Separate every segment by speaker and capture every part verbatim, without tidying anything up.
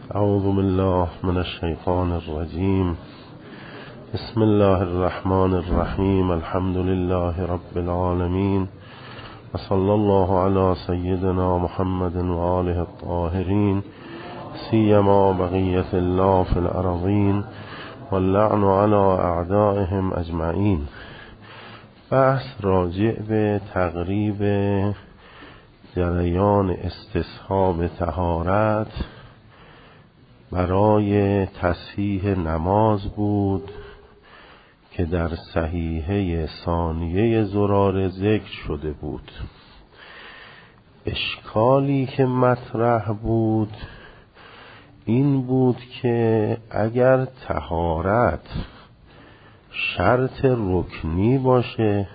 Speaker 1: اعوذ بالله من الشیطان الرجیم. بسم الله الرحمن الرحیم. الحمد لله رب العالمین و صلی الله علی سیدنا محمد و آله الطاهرین، سیما بقیة الله فی الارضین واللعن علی اعدائهم اجمعین. بحث راجع به تقریب جریان استصحاب طهارت برای تصحیح نماز بود که در صحیحه ثانیه زراره ذکر شده بود. اشکالی که مطرح بود این بود که اگر طهارت شرط رکنی باشه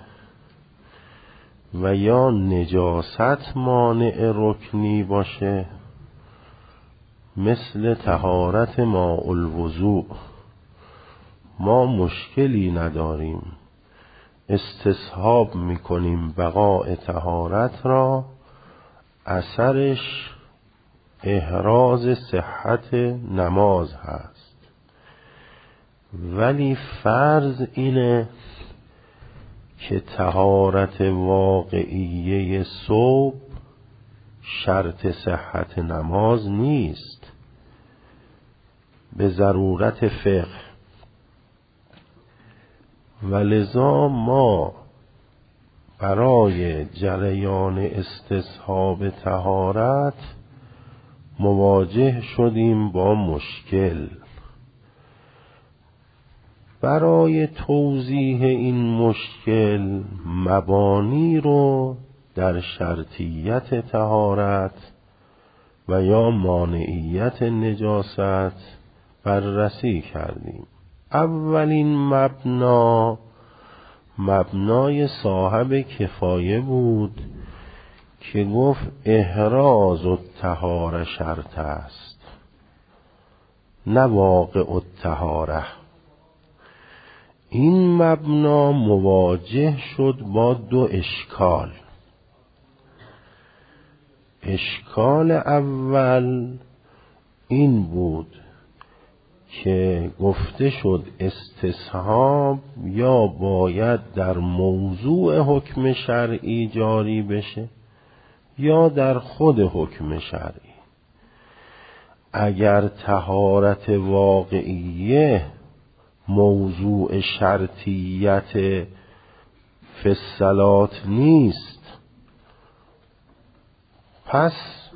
Speaker 1: و یا نجاست مانع رکنی باشه، مثل طهارت ماء الوضوء، ما مشکلی نداریم، استصحاب میکنیم بقاء طهارت را، اثرش احراز صحت نماز هست. ولی فرض اینه که طهارت واقعیه ثوب شرط صحت نماز نیست به ضرورت فقه، ولذا ما برای جریان استصحاب طهارت مواجه شدیم با مشکل. برای توضیح این مشکل مبانی رو در شرطیت طهارت و یا مانعیت نجاست بررسی کردیم. اولین مبنا مبنای صاحب کفایه بود که گفت احراز الطهاره شرط است، نه واقع الطهاره. این مبنا مواجه شد با دو اشکال. اشکال اول این بود که گفته شد استصحاب یا باید در موضوع حکم شرعی جاری بشه یا در خود حکم شرعی. اگر طهارت واقعیه موضوع شرطیت فی الصلاة نیست، پس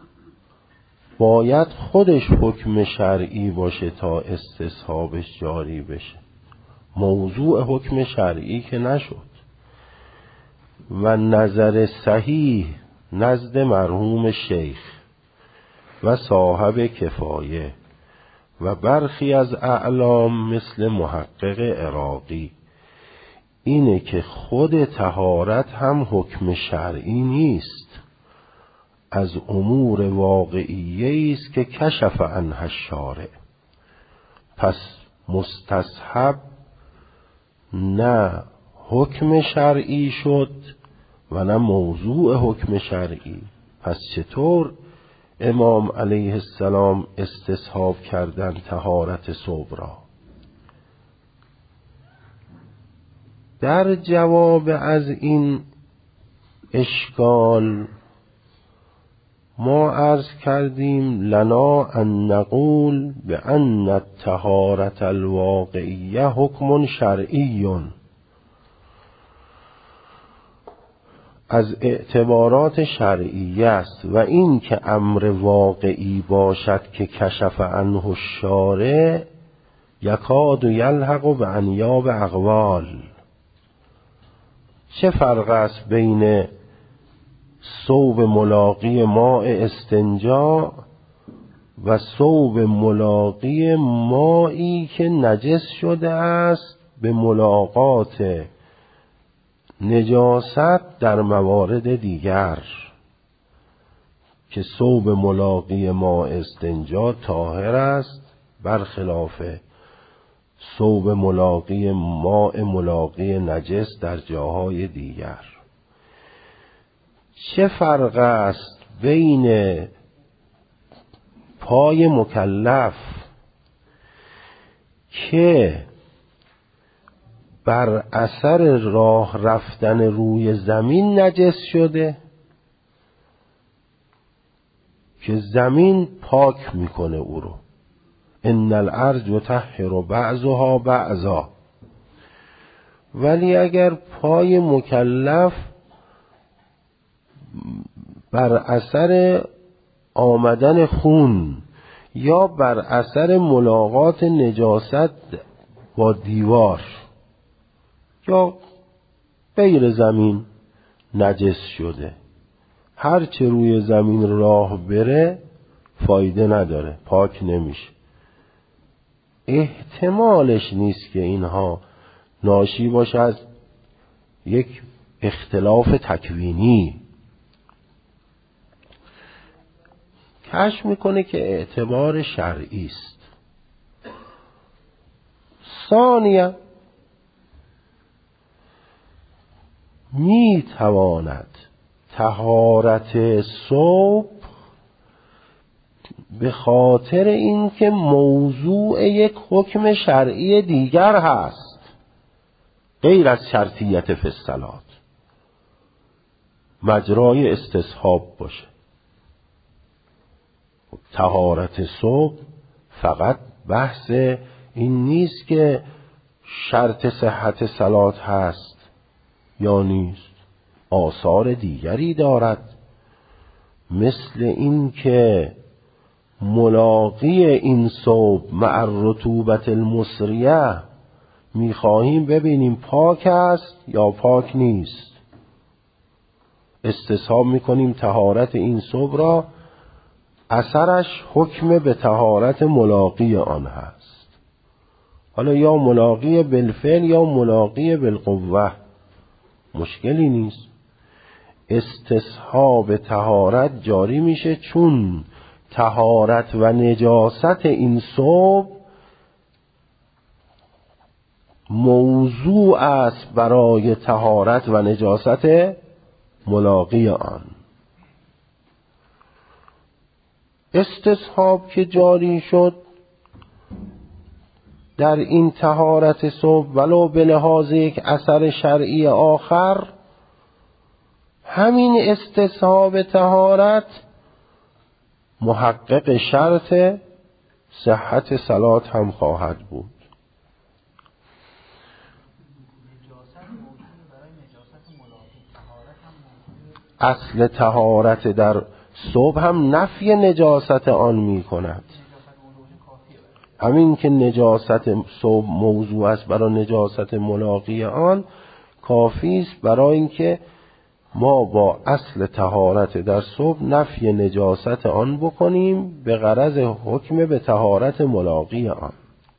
Speaker 1: باید خودش حکم شرعی باشه تا استصحابش جاری بشه. موضوع حکم شرعی که نشد. و نظر صحیح نزد مرحوم شیخ و صاحب کفایه و برخی از اعلام مثل محقق عراقی اینه که خود طهارت هم حکم شرعی نیست، از امور واقعیه است که کشف عنها الشارع. پس مستصحب نه حکم شرعی شد و نه موضوع حکم شرعی. پس چطور امام علیه السلام استصحاب کردن طهارت ثوب را؟ در جواب از این اشکال ما عرض کردیم لنا ان نقول بان الطهارة الواقعیه حکم شرعی، از اعتبارات شرعی است، و این که امر واقعی باشد که کشف عنه الشارع یکاد یلحق بانیاب اقوال. چه فرق است بین ثوب ملاقی ماء استنجا و ثوب ملاقی مایی که نجس شده است به ملاقات نجاست در موارد دیگر؟ که ثوب ملاقی ماء استنجا طاهر است برخلاف ثوب ملاقی ماء ملاقی نجس در جاهای دیگر. چه فرق است بین پای مکلف که بر اثر راه رفتن روی زمین نجس شده، که زمین پاک میکنه او رو. ان الارض یطهر بعضها بعضا. ولی اگر پای مکلف بر اثر آمدن خون یا بر اثر ملاقات نجاست با دیوار یا غیر زمین نجس شده، هرچه روی زمین راه بره فایده نداره، پاک نمیشه. احتمالش نیست که اینها ناشی باشه از یک اختلاف تکوینی. کشف میکنه که اعتبار شرعی است. ثانیا میتواند طهارت صبح به خاطر اینکه موضوع یک حکم شرعی دیگر هست غیر از شرطیت فی الصلاة مجرای استصحاب باشه. طهارت صبح فقط بحث این نیست که شرط صحت صلات هست یا نیست، آثار دیگری دارد، مثل این که ملاقی این صبح مع الرطوبت المسریه میخواهیم ببینیم پاک است یا پاک نیست. استصحاب میکنیم طهارت این صبح را، اثرش حکم به طهارت ملاقی آن هست. حالا یا ملاقی بالفعل یا ملاقی بالقوه، مشکلی نیست. استصحاب طهارت جاری میشه چون طهارت و نجاست این صبح موضوع است برای طهارت و نجاست ملاقی آن. استصحاب که جاری شد در این طهارت صبح ولو به لحاظ یک اثر شرعی آخر، همین استصحاب طهارت محقق شرط صحت صلات هم خواهد بود. اصل طهارت در صبح هم نفی نجاست آن می کند. همین که نجاست صبح موضوع است برای نجاست ملاقی آن کافی است برای اینکه ما با اصل طهارت در صبح نفی نجاست آن بکنیم به غرض حکم به طهارت ملاقی آن.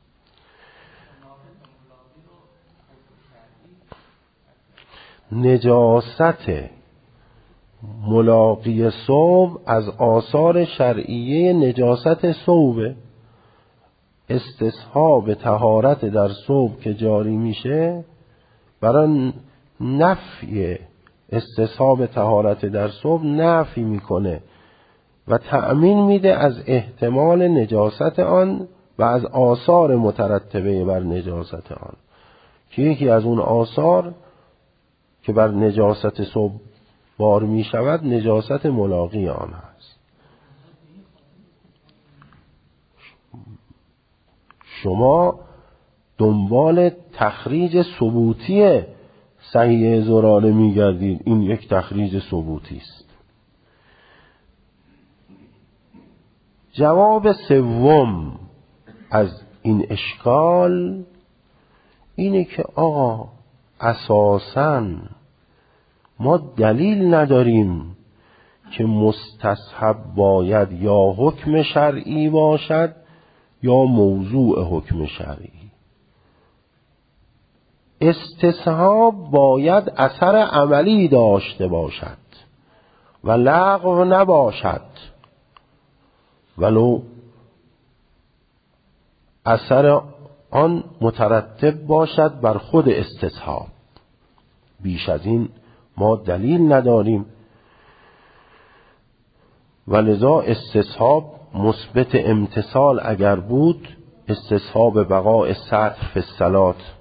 Speaker 1: نجاست ملاقی صبح از آثار شرعیه نجاست صبح. استصحاب طهارت در صبح که جاری میشه برای نفی استصحاب طهارت در صبح نفی میکنه و تأمین میده از احتمال نجاست آن و از آثار مترتبه بر نجاست آن، که یکی از اون آثار که بر نجاست صبح بار میشود نجاست ملاقی آن هست. شما دنبال تخریج ثبوتی صحیح زراره میگردید، این یک تخریج ثبوتی است. جواب سوم از این اشکال اینه که آقا اساساً ما دلیل نداریم که مستصحب باید یا حکم شرعی باشد یا موضوع حکم شرعی. استصحاب باید اثر عملی داشته باشد و لغو نباشد، ولو اثر آن مترتب باشد بر خود استصحاب. بیش از این ما دلیل نداریم و لذا استصحاب مثبت امتصال اگر بود، استصحاب بقاء سطر فی الصلات،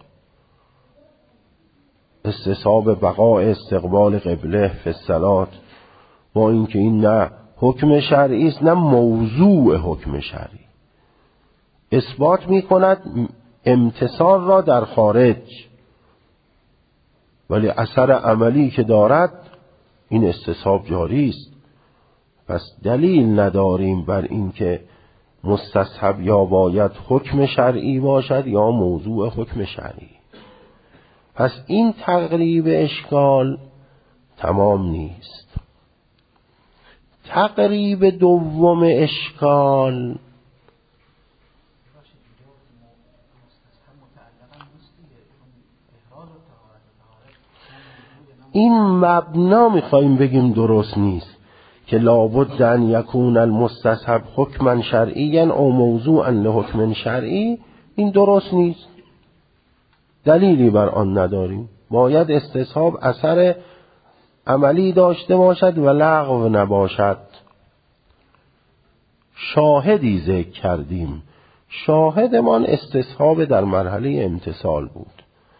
Speaker 1: استصحاب بقاء استقبال قبله فی الصلات، با اینکه این نه حکم شرعی است نه موضوع حکم شرعی، اثبات می کند امتصال را در خارج، ولی اثر عملی که دارد این استصحاب جاری است. پس دلیل نداریم بر این که مستصحب یا باید حکم شرعی باشد یا موضوع حکم شرعی. پس این تقریب اشکال تمام نیست. تقریب دوم اشکال این مبنا میخواییم بگیم درست نیست که لابد ان یکون المستصحب حکما شرعیا او موضوعا لحکم شرعی. این درست نیست، دلیلی بر آن نداریم. باید استصحاب اثر عملی داشته باشد و لغو نباشد. شاهدی ذکر کردیم، شاهدمان استصحاب در مرحله امتصال بود.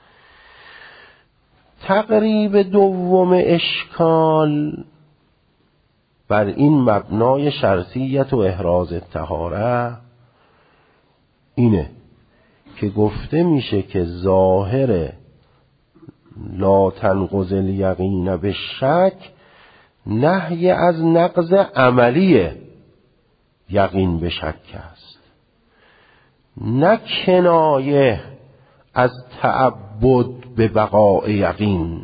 Speaker 1: تقریب دوم اشکال بر این مبنای شرطیت و احراز الطهاره اینه که گفته میشه که ظاهر لا تنقض الیقین بالشک نهی از نقض عملی یقین به شک است، نه کنایه از تعبد به بقاء یقین.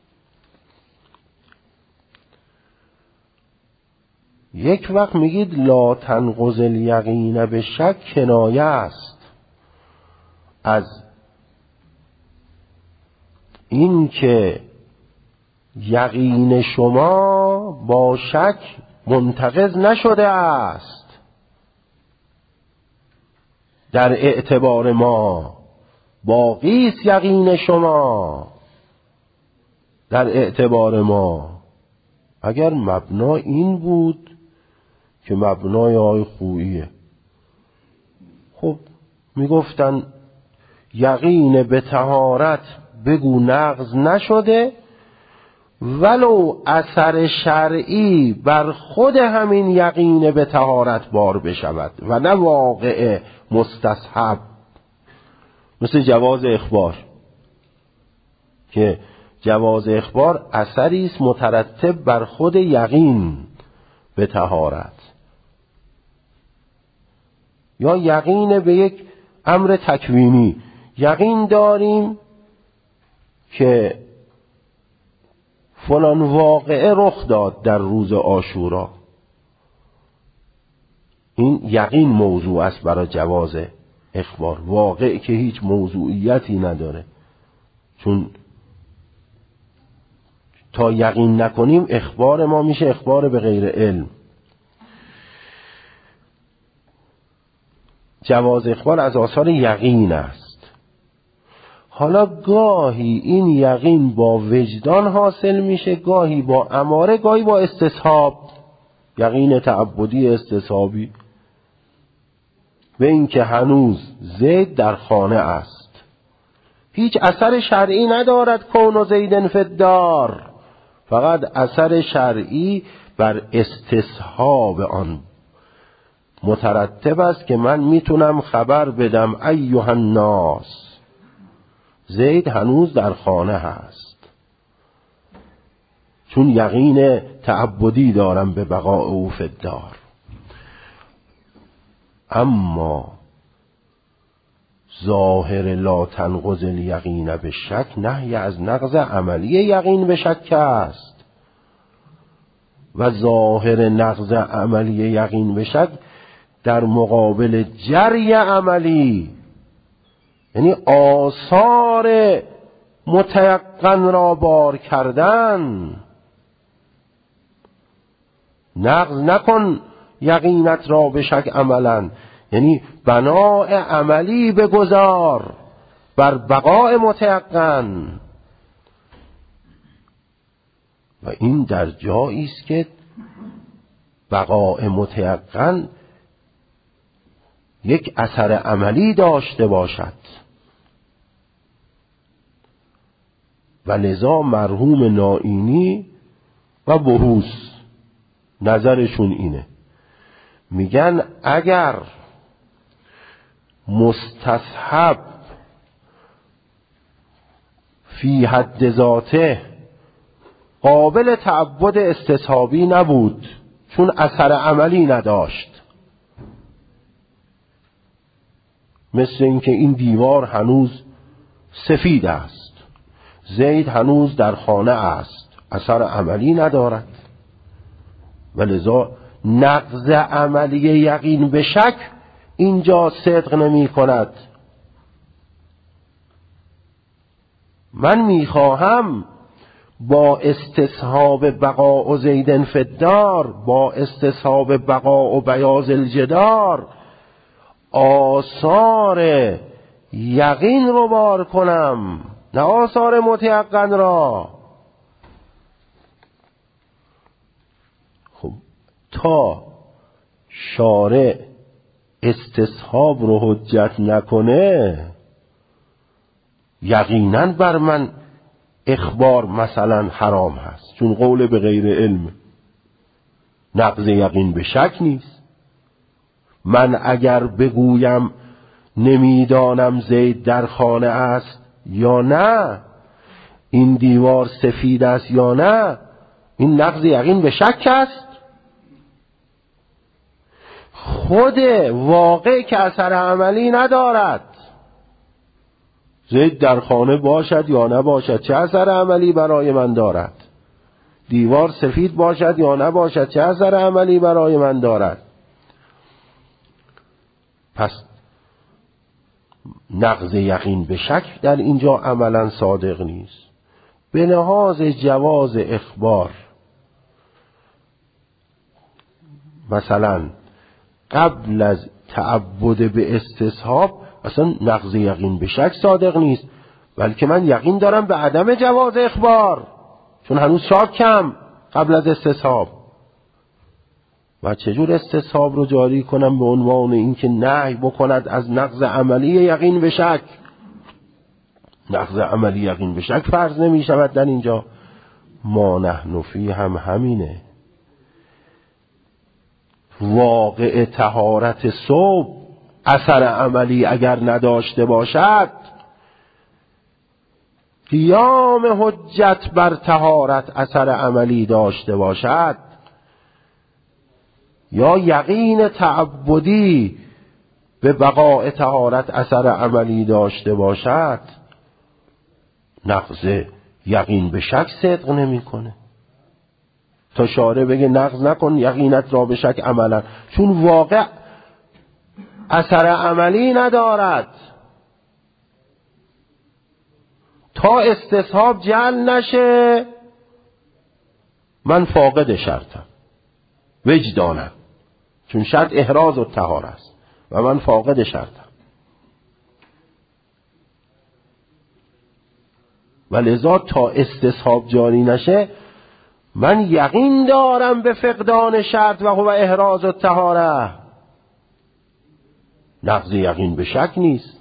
Speaker 1: یک وقت میگید لا تنقض الیقین به شک کنایه است از این که یقین شما با شک منتقض نشده است در اعتبار ما، باقی است یقین شما در اعتبار ما. اگر مبنا این بود که مبنای آی خوییه، خب میگفتن یقین به طهارت بگو نقض نشده ولو اثر شرعی بر خود همین یقین به طهارت بار بشود و نه واقع مستصحب، مثل جواز اخبار که جواز اخبار اثری است مترتب بر خود یقین به طهارت، یا یقین به یک امر تکوینی. یقین داریم که فلان واقعه رخ داد در روز عاشورا، این یقین موضوع است برای جواز اخبار، واقعی که هیچ موضوعیتی نداره، چون تا یقین نکنیم اخبار ما میشه اخبار به غیر علم. جواز اخبار از آثار یقین است. حالا گاهی این یقین با وجدان حاصل میشه، گاهی با اماره، گاهی با استصحاب، یقین تعبدی استصحابی، به این که هنوز زید در خانه است، هیچ اثر شرعی ندارد کون زیدن فی الدار، فقط اثر شرعی بر استصحاب آن مترتب است که من میتونم خبر بدم ایها الناس زید هنوز در خانه هست، چون یقین تعبدی دارم به بقاء او فی الدار. اما ظاهر لا تنقض الیقین به شک نهی از نقض عملی یقین به شک است و ظاهر نقض عملی یقین به شک در مقابل جری عملی، یعنی آثار متیقن را بار کردن. نقض نکن یقینت را به شک عملا، یعنی بناء عملی بگذار بر بقاء متیقن. و این در جایی است که بقاء متیقن یک اثر عملی داشته باشد. و لذا مرحوم نائینی و بهوس نظرشون اینه، میگن اگر مستصحب فی حد ذاته قابل تعبد استصحابی نبود چون اثر عملی نداشت، مثل اینکه این دیوار هنوز سفید است، زید هنوز در خانه است، اثر عملی ندارد، ولذا نقض عملی یقین به شک اینجا صدق نمی کند. من میخواهم با استصحاب بقاء زیدن فی الدار، با استصحاب بقاء بیاض الجدار، آثار یقین رو بار کنم، نه آثار متیقن را. خب تا شارع استصحاب رو حجت نکنه یقینا بر من اخبار مثلا حرام هست، چون قول به غیر علم نقض یقین به شک نیست. من اگر بگویم نمیدانم زید در خانه است یا نه، این دیوار سفید است یا نه، این نقض یقین به شک است. خود واقع که اثر عملی ندارد، زید در خانه باشد یا نباشد چه اثر عملی برای من دارد، دیوار سفید باشد یا نباشد چه اثر عملی برای من دارد. پس نقض یقین به شک در اینجا عملا صادق نیست. به لحاظ جواز اخبار مثلا قبل از تعبد به استصحاب اصلا نقض یقین به شک صادق نیست، بلکه من یقین دارم به عدم جواز اخبار، چون هنوز شاکم قبل از استصحاب. و چجور استصحاب رو جاری کنم به عنوان اینکه نهی بکند از نقض عملی یقین به شک؟ نقض عملی یقین به شک فرض نمی شود در اینجا. ما نحن فی هم همینه. واقع طهارت صبح اثر عملی اگر نداشته باشد، قیام حجت بر طهارت اثر عملی داشته باشد، یا یقین تعبدی به بقاء طهارت اثر عملی داشته باشد، نقض یقین به شک صدق نمی کنه. تا شارع بگه نقض نکن یقینت را به شک عملا، چون واقع اثر عملی ندارد. تا استصحاب جعل نشه من فاقد شرطم وجدانم، چون شرط احراز و طهارت است و من فاقد شرطم. و لذا تا استصحاب جاری نشه من یقین دارم به فقدان شرط و هو احراز و طهاره. نقض یقین به شک نیست.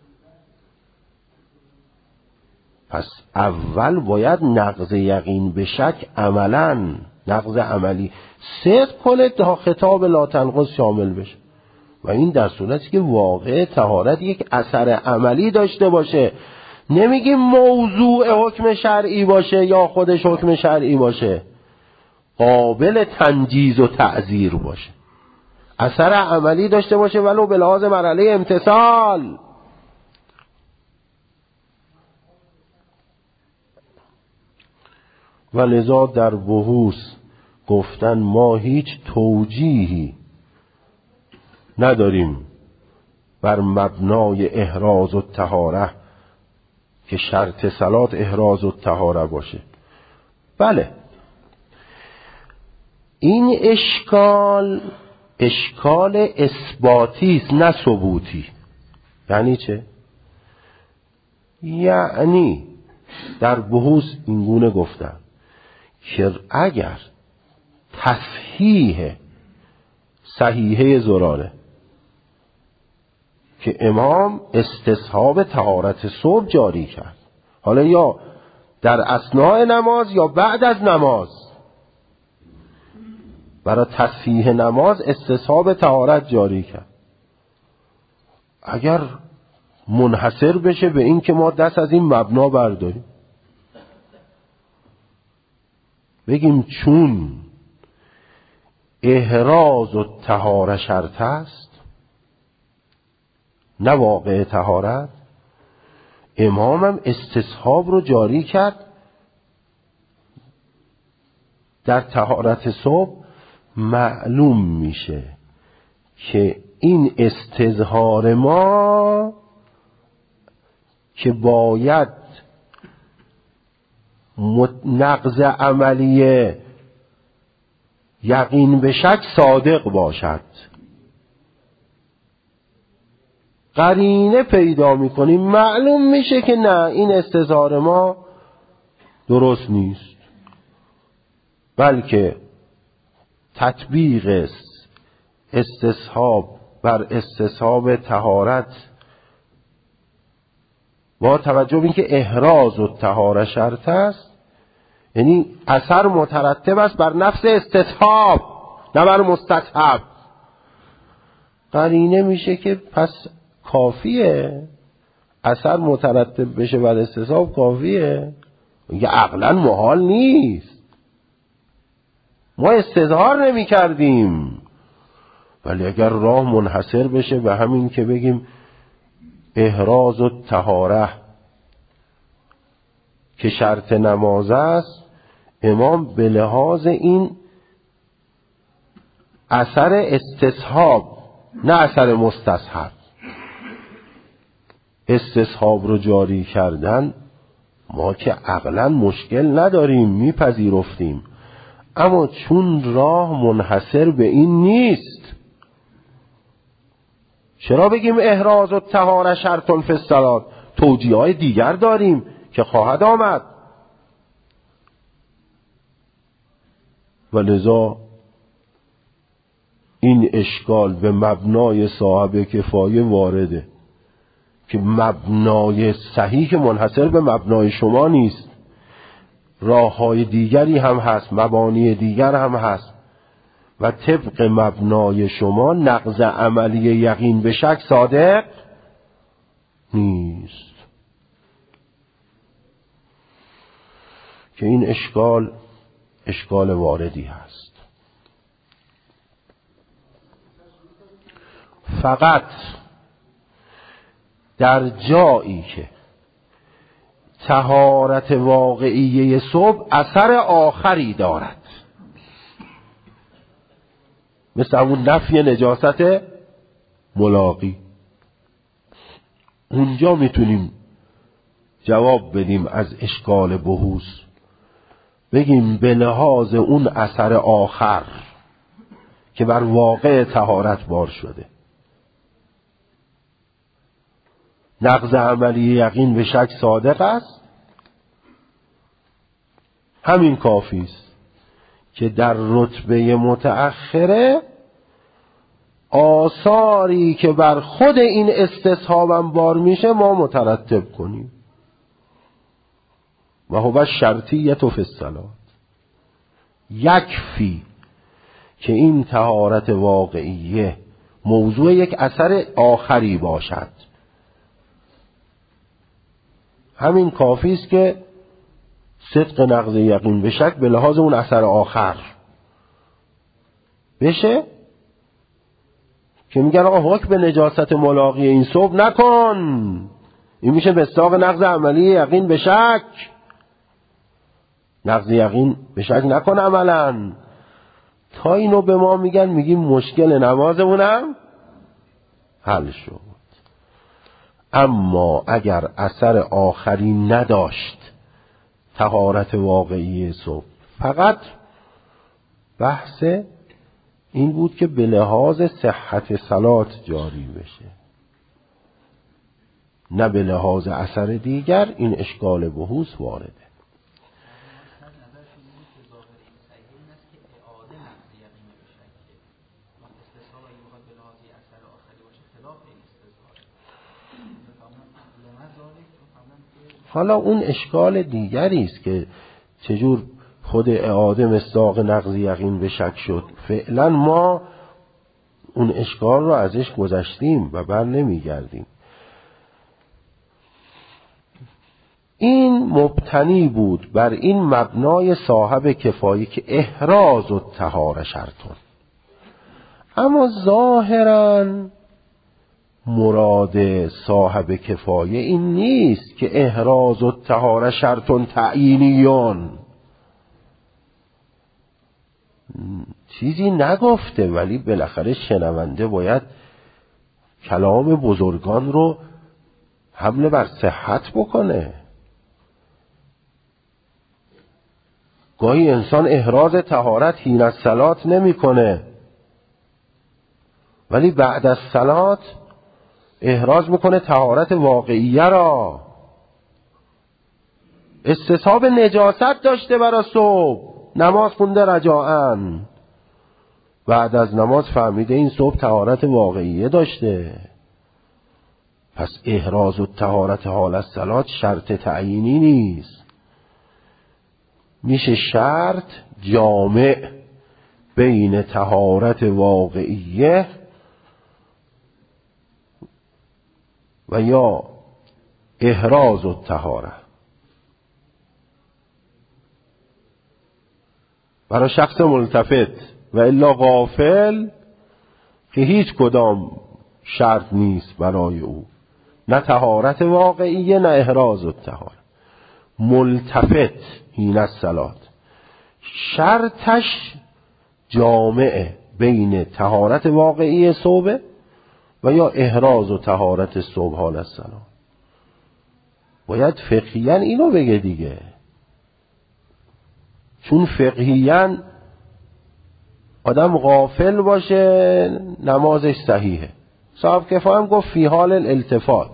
Speaker 1: پس اول باید نقض یقین به شک عملا، نقض عملی صدق کنه تا خطاب لا تنقض شامل بشه. و این در صورتی که واقع طهارت یک اثر عملی داشته باشه. نمیگیم موضوع حکم شرعی باشه یا خودش حکم شرعی باشه، قابل تنجیز و تعزیر باشه، اثر عملی داشته باشه ولو به لحاظ مرحله امتثال. و لذا در بحوث گفتن ما هیچ توجیهی نداریم بر مبنای احراز و طهاره که شرط صلات احراز و طهاره باشه. بله این اشکال اشکال اثباتی است نه ثبوتی. یعنی چه؟ یعنی در بحوث اینگونه گفتم که اگر تصحیح صحیحه زراره که امام استصحاب طهارت صبح جاری کرد، حالا یا در اثناء نماز یا بعد از نماز، برای تصحیح نماز استصحاب طهارت جاری کرد. اگر منحصر بشه به این که ما دست از این مبنا برداریم، بگیم چون احراز و طهاره شرط است نه واقع طهارت، امامم استصحاب رو جاری کرد در طهارت صبح. معلوم میشه که این استظهار ما که باید نقض عملیه یقین به شک صادق باشد. قرینه پیدا میکنیم معلوم میشه که نه، این استظهار ما درست نیست، بلکه تطبیق استصحاب بر استصحاب طهارت با توجه به اینکه احراز و طهاره شرط است، یعنی اثر مترتب است بر نفس استصحاب نه بر مستصحب. قرینه میشه که پس کافیه اثر مترتب بشه بر استصحاب، کافیه، میگه عقلا محال نیست. ما استظهار نمی کردیم، ولی اگر راه منحصر بشه به همین که بگیم احراز و طهاره که شرط نماز است، امام به لحاظ این اثر استصحاب نه اثر مستصحب استصحاب رو جاری کردن. ما که عقلا مشکل نداریم، میپذیرفتیم، اما چون راه منحصر به این نیست، چرا بگیم احراز و طهاره شرط فی الصلاة؟ توجیه های دیگر داریم که خواهد آمد. ولذا این اشکال به مبنای صاحب کفایه وارده که مبنای صحیح منحصر به مبنای شما نیست، راه های دیگری هم هست، مبانی دیگر هم هست و طبق مبنای شما نقض عملی یقین به شک صادق نیست. که این اشکال اشکال واردی هست. فقط در جایی که طهارت واقعیه صبح اثر آخری دارد، مثل اون نفی نجاست ملاقی، اونجا میتونیم جواب بدیم از اشکال بحوث، بگیم به لحاظ اون اثر آخر که بر واقع طهارت بار شده، نقض عملی یقین به شک صادق است. همین کافی است که در رتبه متأخره آثاری که بر خود این استصحابم بار میشه ما مترتب کنیم. و هو شرطیت فی الصلاة، یکفی که این طهارت واقعیه موضوع یک اثر آخری باشد. همین کافی است که صدق نقض یقین به شک به لحاظ اون اثر آخر بشه، که میگن آقا حکم به نجاست ملاقی این صبح نکن، این میشه مصداق نقض عملی یقین به شک. نقض یقین به شک نکن عملا. تا اینو به ما میگن، میگیم مشکل نمازمونم حل شد. اما اگر اثر آخری نداشت طهارت واقعی صبح، فقط بحث این بود که به لحاظ صحت صلات جاری بشه، نه به لحاظ اثر دیگر، این اشکال بحوث وارده. حالا اون اشکال دیگری است که چجور خود اعاده مصداق نقض یقین به شک شد. فعلا ما اون اشکال رو ازش گذشتیم و بر نمیگردیم. این مبتنی بود بر این مبنای صاحب کفایه که احراز و طهاره شرطون، اما ظاهراً مراد صاحب کفایه این نیست که احراز و طهاره شرطون تعیینیون، چیزی نگفته، ولی بالاخره شنونده باید کلام بزرگان رو حمله بر صحت بکنه. گاهی انسان احراز طهارت حین الصلات نمی کنه، ولی بعد از صلات احراز میکنه طهارت واقعیه را. استصحاب نجاست داشته برای صبح، نماز خونده رجاءً، بعد از نماز فهمیده این صبح طهارت واقعیه داشته، پس احراز و طهارت حال الصلات شرط تعیینی نیست، میشه شرط جامع بین طهارت واقعیه و یا احراز و طهاره. برای شخص ملتفت و الا غافل که هیچ کدام شرط نیست برای او، نه طهارت واقعیه نه احراز و طهاره. ملتفت حین الصلات شرطش جامعه بین طهارت واقعی صبح و یا احراز و طهارت صبح حال الصلات. باید فقهیاً اینو بگه دیگه، چون فقهیاً آدم غافل باشه نمازش صحیحه. صاحب کفایه هم گفت فی حال الالتفات.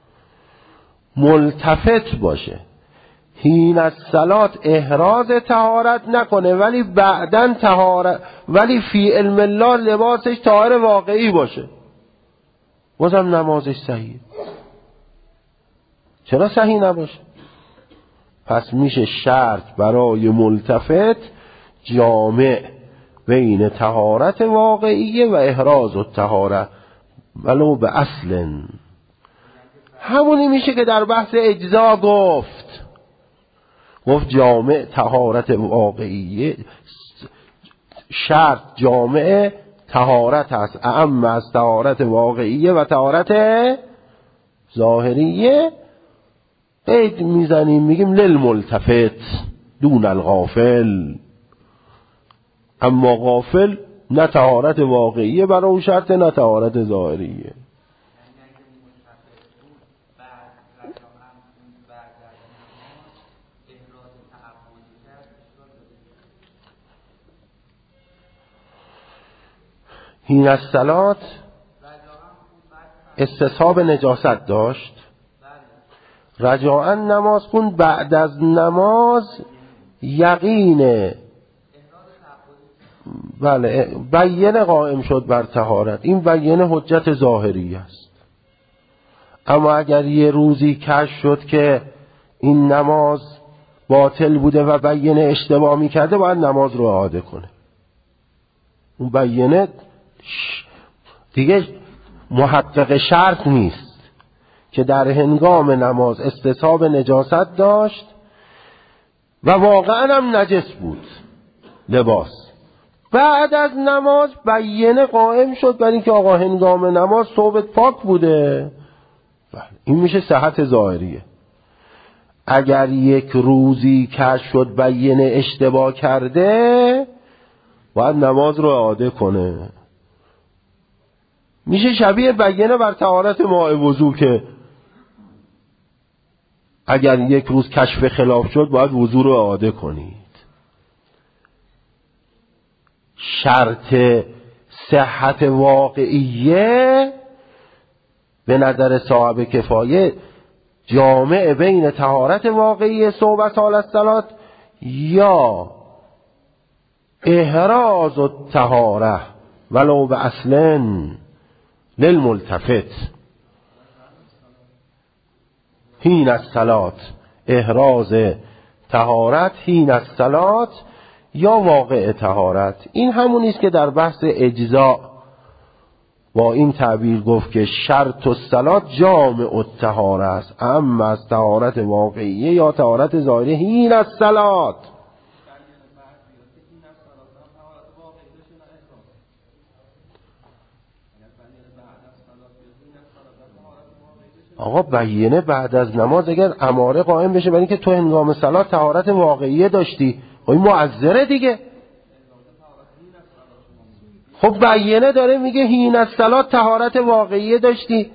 Speaker 1: ملتفت باشه حین الصلات احراز طهارت نکنه، ولی بعدن طهارت، ولی فی علم الله لباسش طاهر واقعی باشه، بازم نمازش صحیحه. چرا صحیح نباشه؟ پس میشه شرط برای ملتفت جامع بین طهارت واقعیه و احراز و طهاره ولو به اصل. همونی میشه که در بحث اجزا گفت گفت جامع طهارت واقعیه، شرط جامع طهارت است، اعم از طهارت واقعیه و طهارت ظاهریه. قید میزنیم میگیم للملتفت دون الغافل، اما غافل نه طهارت واقعیه برای اون شرط نه طهارت ظاهریه. حین الصلات استصحاب نجاست داشت، رجاءً نماز خون، بعد از نماز یقین بله بیینه قائم شد بر طهارت. این بیینه حجت ظاهری است. اما اگر یه روزی کشف شد که این نماز باطل بوده و بیینه اشتباه میکرده، باید نماز رو اعاده کنه. اون بیینه دیگه محقق شرط نیست که در هنگام نماز استصحاب نجاست داشت و واقعا هم نجس بود لباس، بعد از نماز بیینه قائم شد برای اینکه آقا هنگام نماز ثوبت پاک بوده، این میشه صحت ظاهریه. اگر یک روزی کشف شد بیینه اشتباه کرده، باید نماز رو اعاده کنه. میشه شبیه بیینه بر طهارت ماء وضو که اگر یک روز کشف خلاف شد باید وضو رو اعاده کنید. شرط صحت واقعیه به نظر صاحب کفایه جامع بین طهارت واقعی صبح و حال الصلات یا احراز و طهاره ولو به اصلن للملتفت. حین الصلات، احراز طهارت حین الصلات یا واقع طهارت. این همونی است که در بحث اجزاء با این تعبیر گفت که شرط الصلات جامع الطهاره است، اما از طهارت واقعیه یا طهارت ظاهری حین الصلات. آقا بیینه بعد از نماز اگر اماره قائم بشه برای اینکه تو هنگام صلات طهارت واقعیه داشتی، این معذره دیگه. خب بیینه داره میگه حین الصلات طهارت واقعیه داشتی.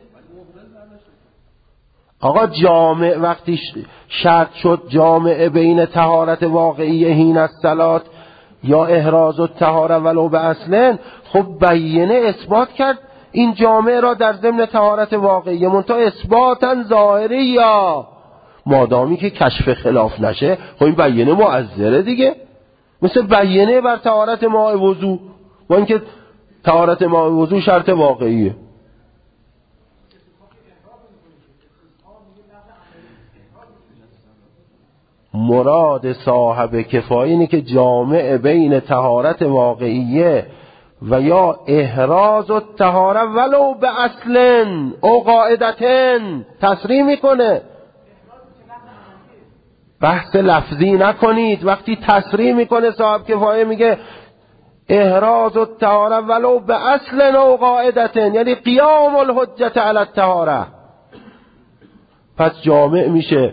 Speaker 1: آقا جامع وقتی شرط شد جامع بین طهارت واقعیه حین الصلات یا احراز الطهاره ولو به اصلن، خب بیینه اثبات کرد این جامع را در ضمن طهارت واقعیه، منتها اثباتا ظاهری یا مادامی که کشف خلاف نشه، خب این بیینه معذره دیگه. مثل بیینه بر طهارت ماء وضو، با اینکه طهارت ماء وضو شرط واقعیه. مراد صاحب کفایه اینه که جامع بین طهارت واقعیه و یا احراز الطهاره ولو به اصلن او قاعدتن تصریح میکنه. بحث لفظی نکنید. وقتی تصریح میکنه صاحب کفایه میگه احراز الطهاره ولو به اصلن او قاعدتن، یعنی قیام الحجت علی الطهاره. پس جامع میشه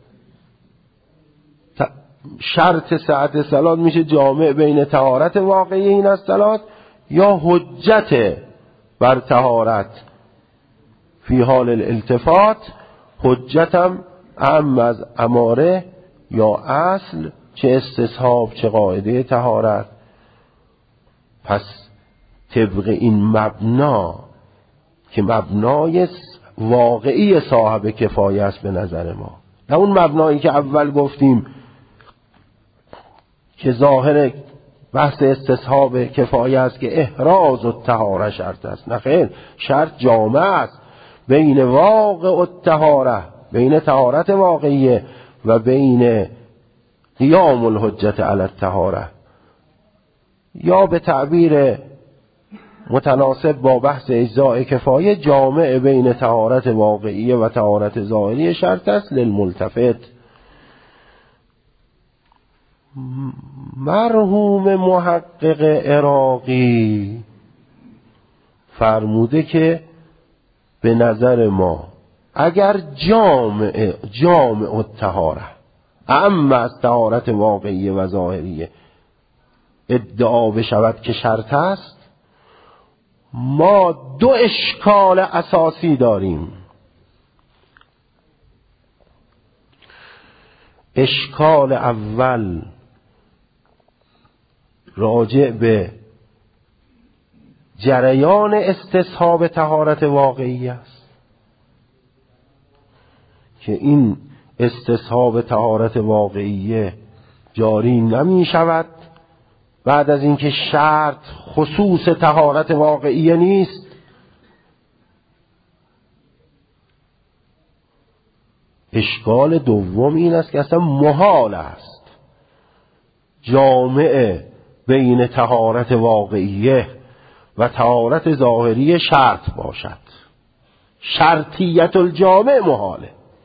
Speaker 1: شرط صحت صلات، میشه جامع بین طهارت واقعی این از صلات یا حجت بر طهارت فی حال الالتفات. حجتم اهم از اماره یا اصل، چه استصحاب چه قاعده طهارت. پس طبق این مبنا که مبنای واقعی صاحب کفایه است به نظر ما، نه اون مبنایی که اول گفتیم که ظاهر بحث استصحاب کفایه است که احراز الطهاره شرط است. نه خیر، شرط جامع است بین واقع الطهاره، بین طهارت واقعیه و بین قیام الحجت علی الطهاره، یا به تعبیر متناسب با بحث اجزاء کفایه جامع بین طهارت واقعیه و طهارت ظاهری شرط است للملتفت. مرحوم محقق عراقی فرموده که به نظر ما اگر جامع جامع الطهاره اما از طهارت واقعیه و ظاهریه ادعا بشود که شرط است، ما دو اشکال اساسی داریم. اشکال اول راجع به جریان استصحاب طهارت واقعی است که این استصحاب طهارت واقعیه جاری نمی شود بعد از اینکه شرط خصوص طهارت واقعیه نیست. اشکال دوم این است که اصلا محال است جامع بین طهارت واقعیه و طهارت ظاهری شرط باشد. شرطیت الجامع محاله.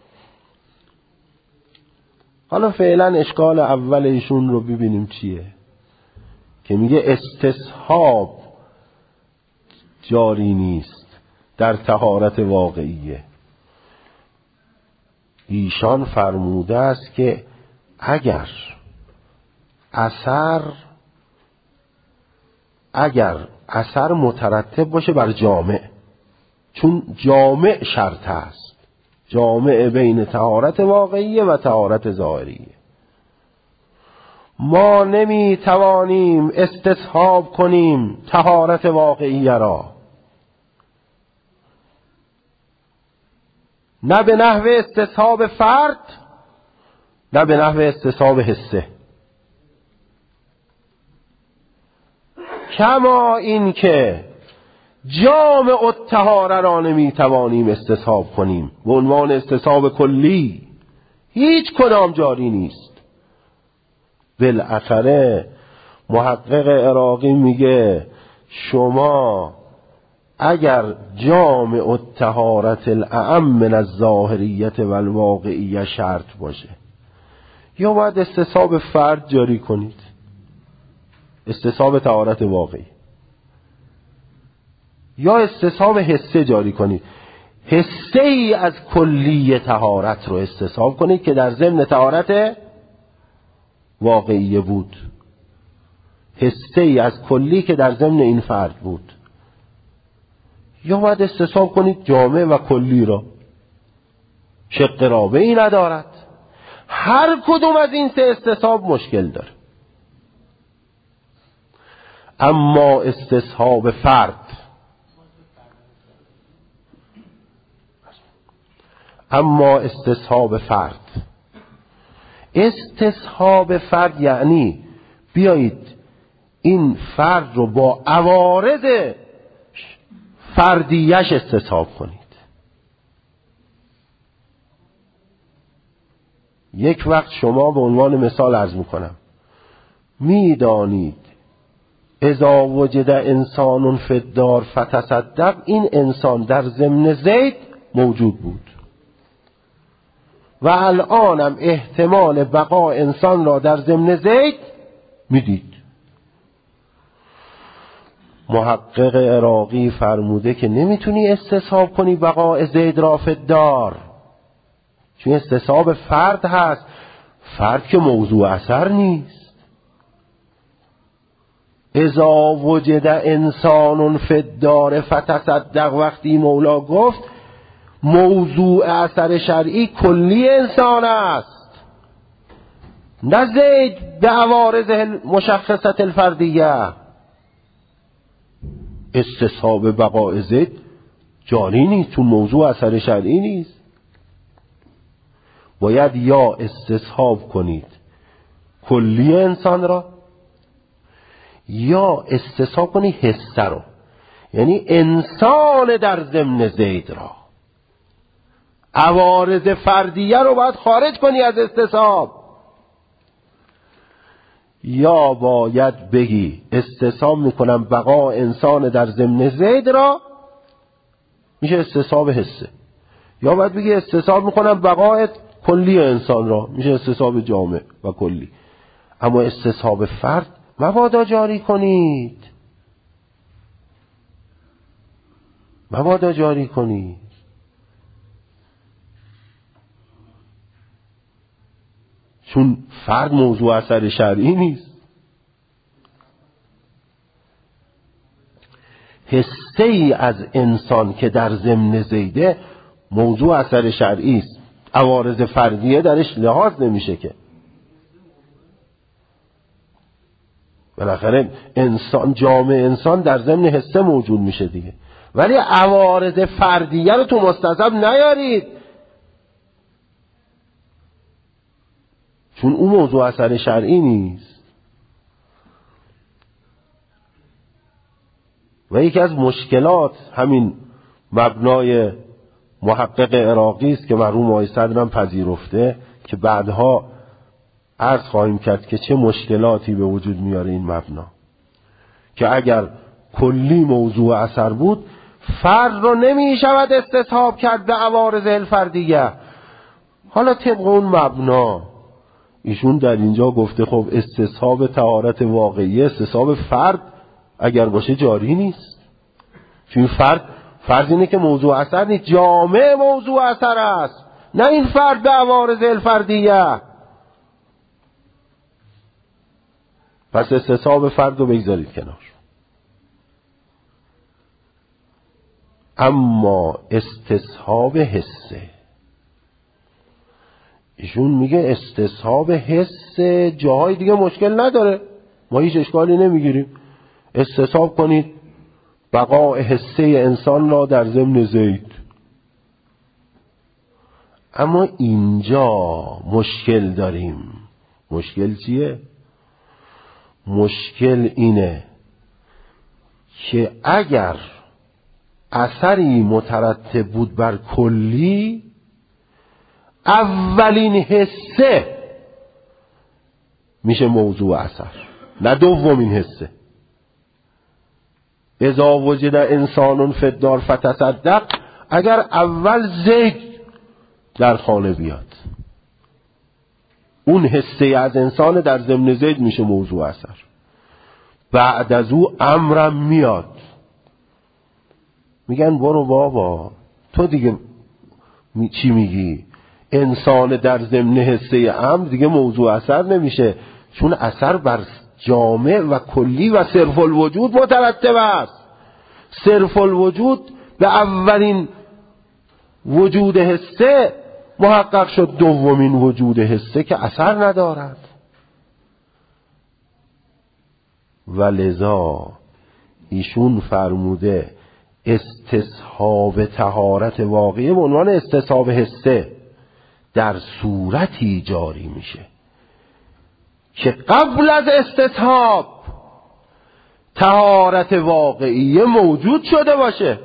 Speaker 1: حالا فعلا اشکال اول ایشون رو ببینیم چیه که میگه استصحاب جاری نیست در طهارت واقعیه. ایشان فرموده است که اگر اثر اگر اثر مترتب باشه بر جامع، چون جامع شرط است، جامع بین طهارت واقعیه و طهارت ظاهریه، ما نمی توانیم استصحاب کنیم طهارت واقعیه را، نه به نحو استصحاب فرد نه به نحو استصحاب حسه. کما این که جامع الطهاره را نمیتوانیم استصحاب کنیم به عنوان استصحاب کلی، هیچ کدام جاری نیست. بالاخره محقق عراقی میگه شما اگر جامع الطهارت الاعم من الظاهریت و الواقعیه شرط باشه، یا باید استصحاب فرد جاری کنید، استصحاب طهارت واقعی، یا استصحاب حسه جاری کنید. حسه ای از کلی طهارت رو استصحاب کنید که در ضمن طهارت واقعی بود، حسه ای از کلی که در ضمن این فرد بود، یا باید استصحاب کنید جامع و کلی را. شق رابعی ندارد. هر کدوم از این سه استصحاب مشکل داره. اما استصحاب فرد اما استصحاب فرد استصحاب فرد یعنی بیایید این فرد رو با عوارض فردیش استصحاب کنید. یک وقت شما به عنوان مثال عرض میکنم، میدانید اذا وجد انسان فی الدار فتصدق، این انسان در ضمن زید موجود بود و الانم احتمال بقا انسان را در ضمن زید میدید. محقق عراقی فرموده که نمیتونی استصحاب کنی بقا زید را فی الدار، چون استصحاب فرد هست. فرد که موضوع اثر نیست. اذا وجد انسان فی الدار فتصدق، وقتی مولا گفت موضوع اثر شرعی کلی انسان است، نه زید به عوارض مشخصت الفردیه. استصحاب بقاء زید جاری نیست، چون موضوع اثر شرعی نیست. باید یا استصحاب کنید کلی انسان را، یا استصحاب کنید حسه را، یعنی انسان در ضمن زید را. عوارض فردیه رو باید خارج کنی از استصحاب. یا باید بگی استصحاب میکنم بقا انسان در ضمن زید را، میشه استصحاب حسه. یا باید بگی استصحاب میکنم بقا کلی انسان را، میشه استصحاب جامع و کلی. اما استصحاب فرد مبادا جاری کنید، مبادا جاری کنید. چون فرد موضوع اثر شرعی نیست. حسه ای از انسان که در ضمن زیده موضوع اثر شرعی است، عوارض فردیه درش لحاظ نمیشه که. بالاخره انسان، جامع انسان در ضمن حسه موجود میشه دیگه، ولی عوارض فردیه رو تو مستصحب نیارید، چون اون موضوع اثر شرعی نیست. و یکی از مشکلات همین مبنای محقق عراقی است که مرحوم آقای صدرم پذیرفته، که بعدها عرض خواهیم کرد که چه مشکلاتی به وجود میاره این مبنا، که اگر کلی موضوع اثر بود فرد رو نمی شود استصحاب کرد به عوارض الفردیه. حالا طبق اون مبنا ایشون در اینجا گفته خب استصحاب طهارت واقعی، استصحاب فرد اگر باشه جاری نیست، چون فرد فرض اینه که موضوع اثر نیست، جامع موضوع اثر است، نه این فرد به عوارض الفردیه. پس استصحاب فرد رو بگذارید کنار. اما استصحاب حسه، ایشون میگه استصحاب حسه جاهای دیگه مشکل نداره، ما هیچ اشکالی نمیگیریم، استصحاب کنید بقاء حسه انسان را در ضمن زید. اما اینجا مشکل داریم. مشکل چیه؟ مشکل اینه که اگر اثری مترتب بود بر کلی، اولین حسه میشه موضوع اثر، نه دومین حسه. اذا وجد انسان فی الدار فتصدق، اگر اول زید در خانه بیاد، اون حسه از انسان در ضمن زید میشه موضوع اثر. بعد از او امرم میاد، میگن برو بابا تو دیگه می چی میگی؟ انسان در ضمن حسه امر دیگه موضوع اثر نمیشه، چون اثر بر جامع و کلی و صرف الوجود مترتب است. صرف الوجود به اولین وجود حسه محقق شد، دومین وجود حسه که اثر ندارد. و لذا ایشون فرموده استصحاب طهارت واقعی به عنوان استصحاب حسه در صورتی جاری میشه که قبل از استصحاب طهارت واقعی موجود شده باشه.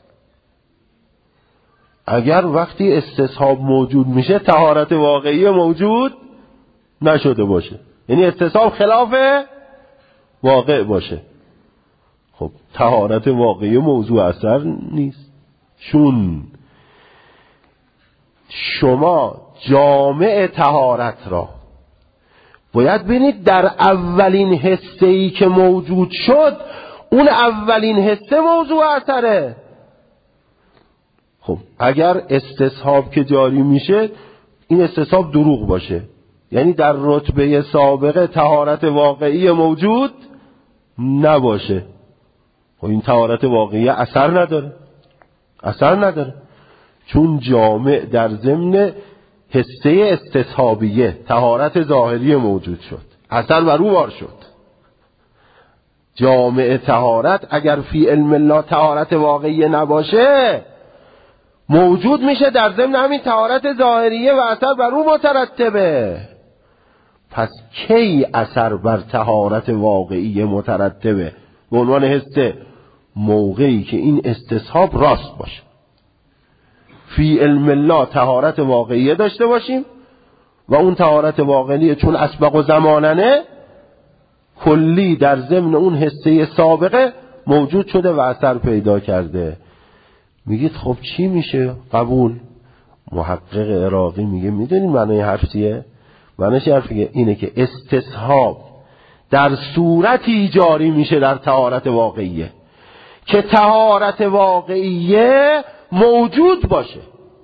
Speaker 1: اگر وقتی استصحاب موجود میشه طهارت واقعی موجود نشده باشه، یعنی استصحاب خلاف واقع باشه، خب طهارت واقعی موضوع اثر نیست. چون شما جامع طهارت را باید ببینید در اولین حسه‌ای که موجود شد، اون اولین حسه موضوع اثره. خب اگر استصحاب که جاری میشه این استصحاب دروغ باشه، یعنی در رتبه سابقه طهارت واقعی موجود نباشه، خب این طهارت واقعی اثر نداره، اثر نداره، چون جامع در ضمن حسه استصحابیه طهارت ظاهری موجود شد، اثر بر او وار شد. جامع طهارت اگر فی علم الله طهارت واقعی نباشه موجود میشه در ضمن همین طهارت ظاهریه و اثر بر او مترتبه. پس کی اثر بر طهارت واقعی مترتبه به عنوان حسه؟ موقعی که این استصحاب راست باشه، فی علم الله طهارت واقعی داشته باشیم و اون طهارت واقعی چون اسبق و زماننه کلی در ضمن اون حسه سابقه موجود شده و اثر پیدا کرده. میگید خب چی میشه قبول؟ محقق عراقی میگه میدونین معنی حرف چیه؟ معنیش حرفیه اینه که استصحاب در صورتی جاری میشه در طهارت واقعیه که طهارت واقعیه موجود باشه،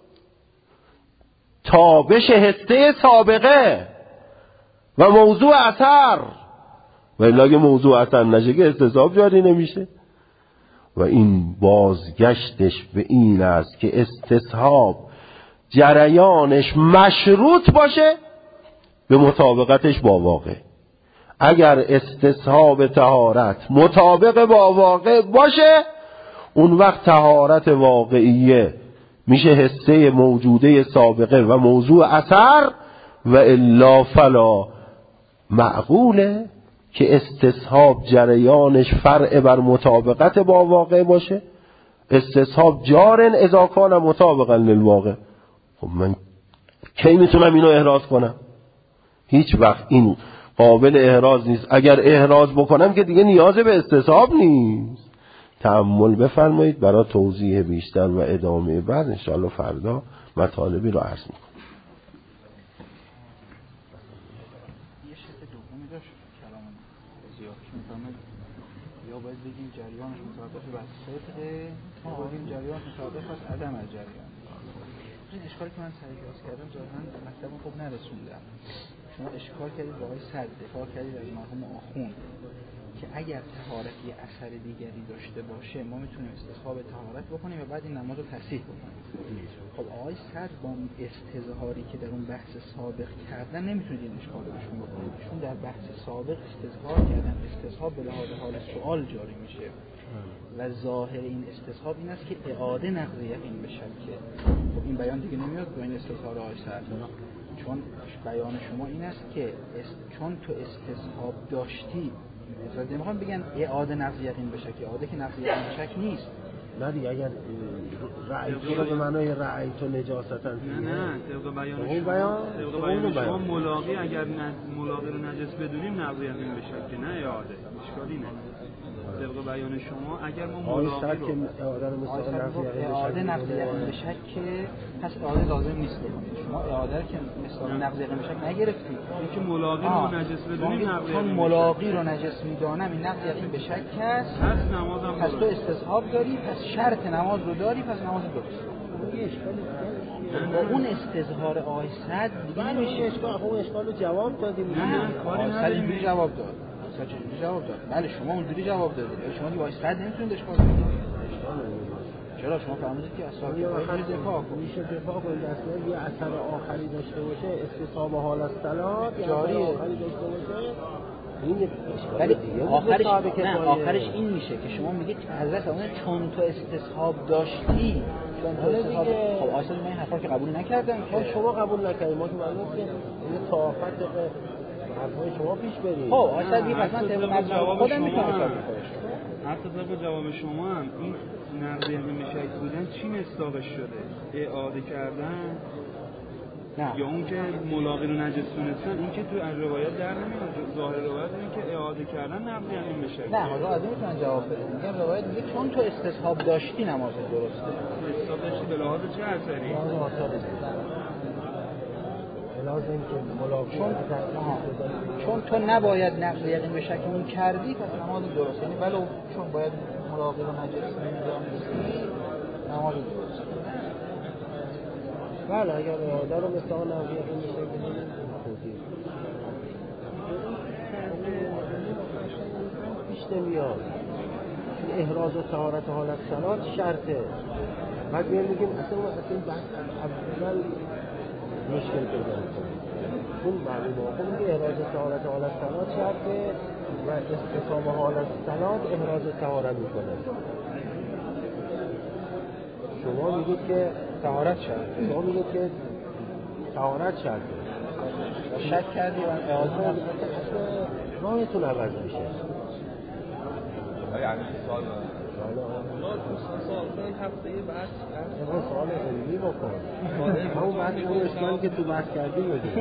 Speaker 1: تابش حسه سابقه و موضوع اثر، و الا موضوع اثر نشه که استصحاب جاری نمیشه. و این بازگشتش به این است که استصحاب جریانش مشروط باشه به مطابقتش با واقع. اگر استصحاب طهارت مطابق با واقع باشه اون وقت طهارت واقعیه میشه حسه موجوده سابقه و موضوع اثر، و الا فلا معقوله که استصحاب جریانش فرع بر مطابقت با واقع باشه. استصحاب جارن اذا کان مطابقا للواقع. خب من کی میتونم اینو احراز کنم؟ هیچ وقت این قابل احراز نیست. اگر احراز بکنم که دیگه نیاز به استصحاب نیست. تأمل بفرمایید برای توضیح بیشتر و ادامه بعد انشاءالله فردا مطالبی رو عرض میکنم.
Speaker 2: یا باید بگیم جریانش متوقف بر صدق، ما بگیم جریانش متوقف از عدم از جریان. این اشکالی که من سریع باز کردم ظاهراً مطلب خوب نرسوندم. شما اشکال کردید با آقای صد، دفاع کردید از مرحوم آخوند که اگر طهارتی اثر دیگری داشته باشه ما میتونیم استصحاب طهارت بکنیم و بعد این نماز رو تصحیح بکنیم. خب آقای صد با استظهاری که در اون بحث سابق کردن نمیتونید این اشکال رو بهشون بکنید، چون در بحث سابق استظهار کردن، استصحاب به لحاظ حال سوال جاری میشه و ظاهر این استصحاب این است که اعاده نقض یقین بشه. که خب این بیان دیگه نمیاد با این استظهار آقای صد، چون بیان شما این است که است... چون تو استصحاب داشتی، نمیخوام بگن اعاده نقض یقین بشه، که اعاده که نقض یقین بشه نیست،
Speaker 1: نه دیگه اگر رأیتو رو به معنای رأیتو نجاستن
Speaker 3: نه نه طبق بیان
Speaker 1: اون بیان
Speaker 3: طبق بیان شما ملاقی اگر ملاقی رو نجس بدونیم نقضی یقین به شک نه اعاده اشکالی نه. طبق بیان شما اگر ما ملاقی رو
Speaker 1: که اعاده رو مثلا
Speaker 2: اعاده نقضی یقین به شک پس اعاده لازم نیست. شما اعاده که مثلا نقضی یقین به شک نگرفتید.
Speaker 3: اینکه ملاقی رو نجس بدونیم نقضی
Speaker 2: چون ملاقی رو نجس میدانم این نقضی یقین به شک است.
Speaker 3: پس نمازم
Speaker 2: پس تو استصحاب داری، پس شرط نماز رو داری، پس نماز درست. با اون استظهار آقای صد دیگه نمیشه.
Speaker 1: اشکال اون اشکالو جواب دادیم.
Speaker 3: نه کاری نداریم.
Speaker 2: صد جواب داد. صد چجوری جواب داد؟ بله شما اونجوری جواب دادید. شما دیگه با صد نمیتونید اشکال کنید. چرا شما فهمیدید که اصلا
Speaker 1: میشه دفاع کنید. میشه دفاع کنید اصلا یه اثر آخری داشته باشه، استصحاب حال الصلات
Speaker 2: جاری
Speaker 1: آخری داشته باشه. این
Speaker 2: ولی آخرش نه آخرش این میشه که شما میگید حضرت اون چون تو استصحاب داشتی چون تو استصحاب خب اصلا من این حرفا که قبول نکردم
Speaker 1: که شما قبول نکردید ما که معلومه که این طاقت به حرفای شما پیش برید.
Speaker 2: خب اصلا دیگه مثلا طبق جواب خودم میتونم حساب
Speaker 3: حتی طبق جواب شما هم این نقض یقین به شک بودن چی مصداقش شده؟ اعاده کردن
Speaker 2: نه.
Speaker 3: یا اون که ملاقی رو نجس دونستن این که تو از روایت در نمیاد. ظاهر روایت اینه که اعاده کردن نقض یقین به شک.
Speaker 2: نه حالا از این میتونن جواب بدن. میگم روایت میگه چون تو استصحاب داشتی نماز درسته.
Speaker 3: استصحاب داشتی به لحاظ چه اثری؟
Speaker 1: لازم که ملاقی
Speaker 2: چون چون تو نباید نقض یقین به شک می‌کردی پس نماز درست. یعنی ولو چون باید ملاقی رو نجس می‌دونستی نماز درست.
Speaker 1: بله اگر اعاده رو مثلا نقض یقین به شک بدونیم پیش نمیاد. احراز و طهارت حال الصلات شرطه. بعد میگیم اصلا اصلا بحث اول مشکل پیدا می‌کنه. اون معلومه خب میگه احراز طهارت حال الصلات شرطه و استصحاب حال الصلات احراز طهارت میکنه. شما میگید که طهارت شرطه. شما میگید که طهارت شرطه.
Speaker 2: شک کردی و اعاده
Speaker 1: راهتون عوض میشه.
Speaker 4: یعنی سوال
Speaker 1: سوال هفته بعد سوال علمی بکن. همون بعد اون اشکالی که تو بحث کردی بگی.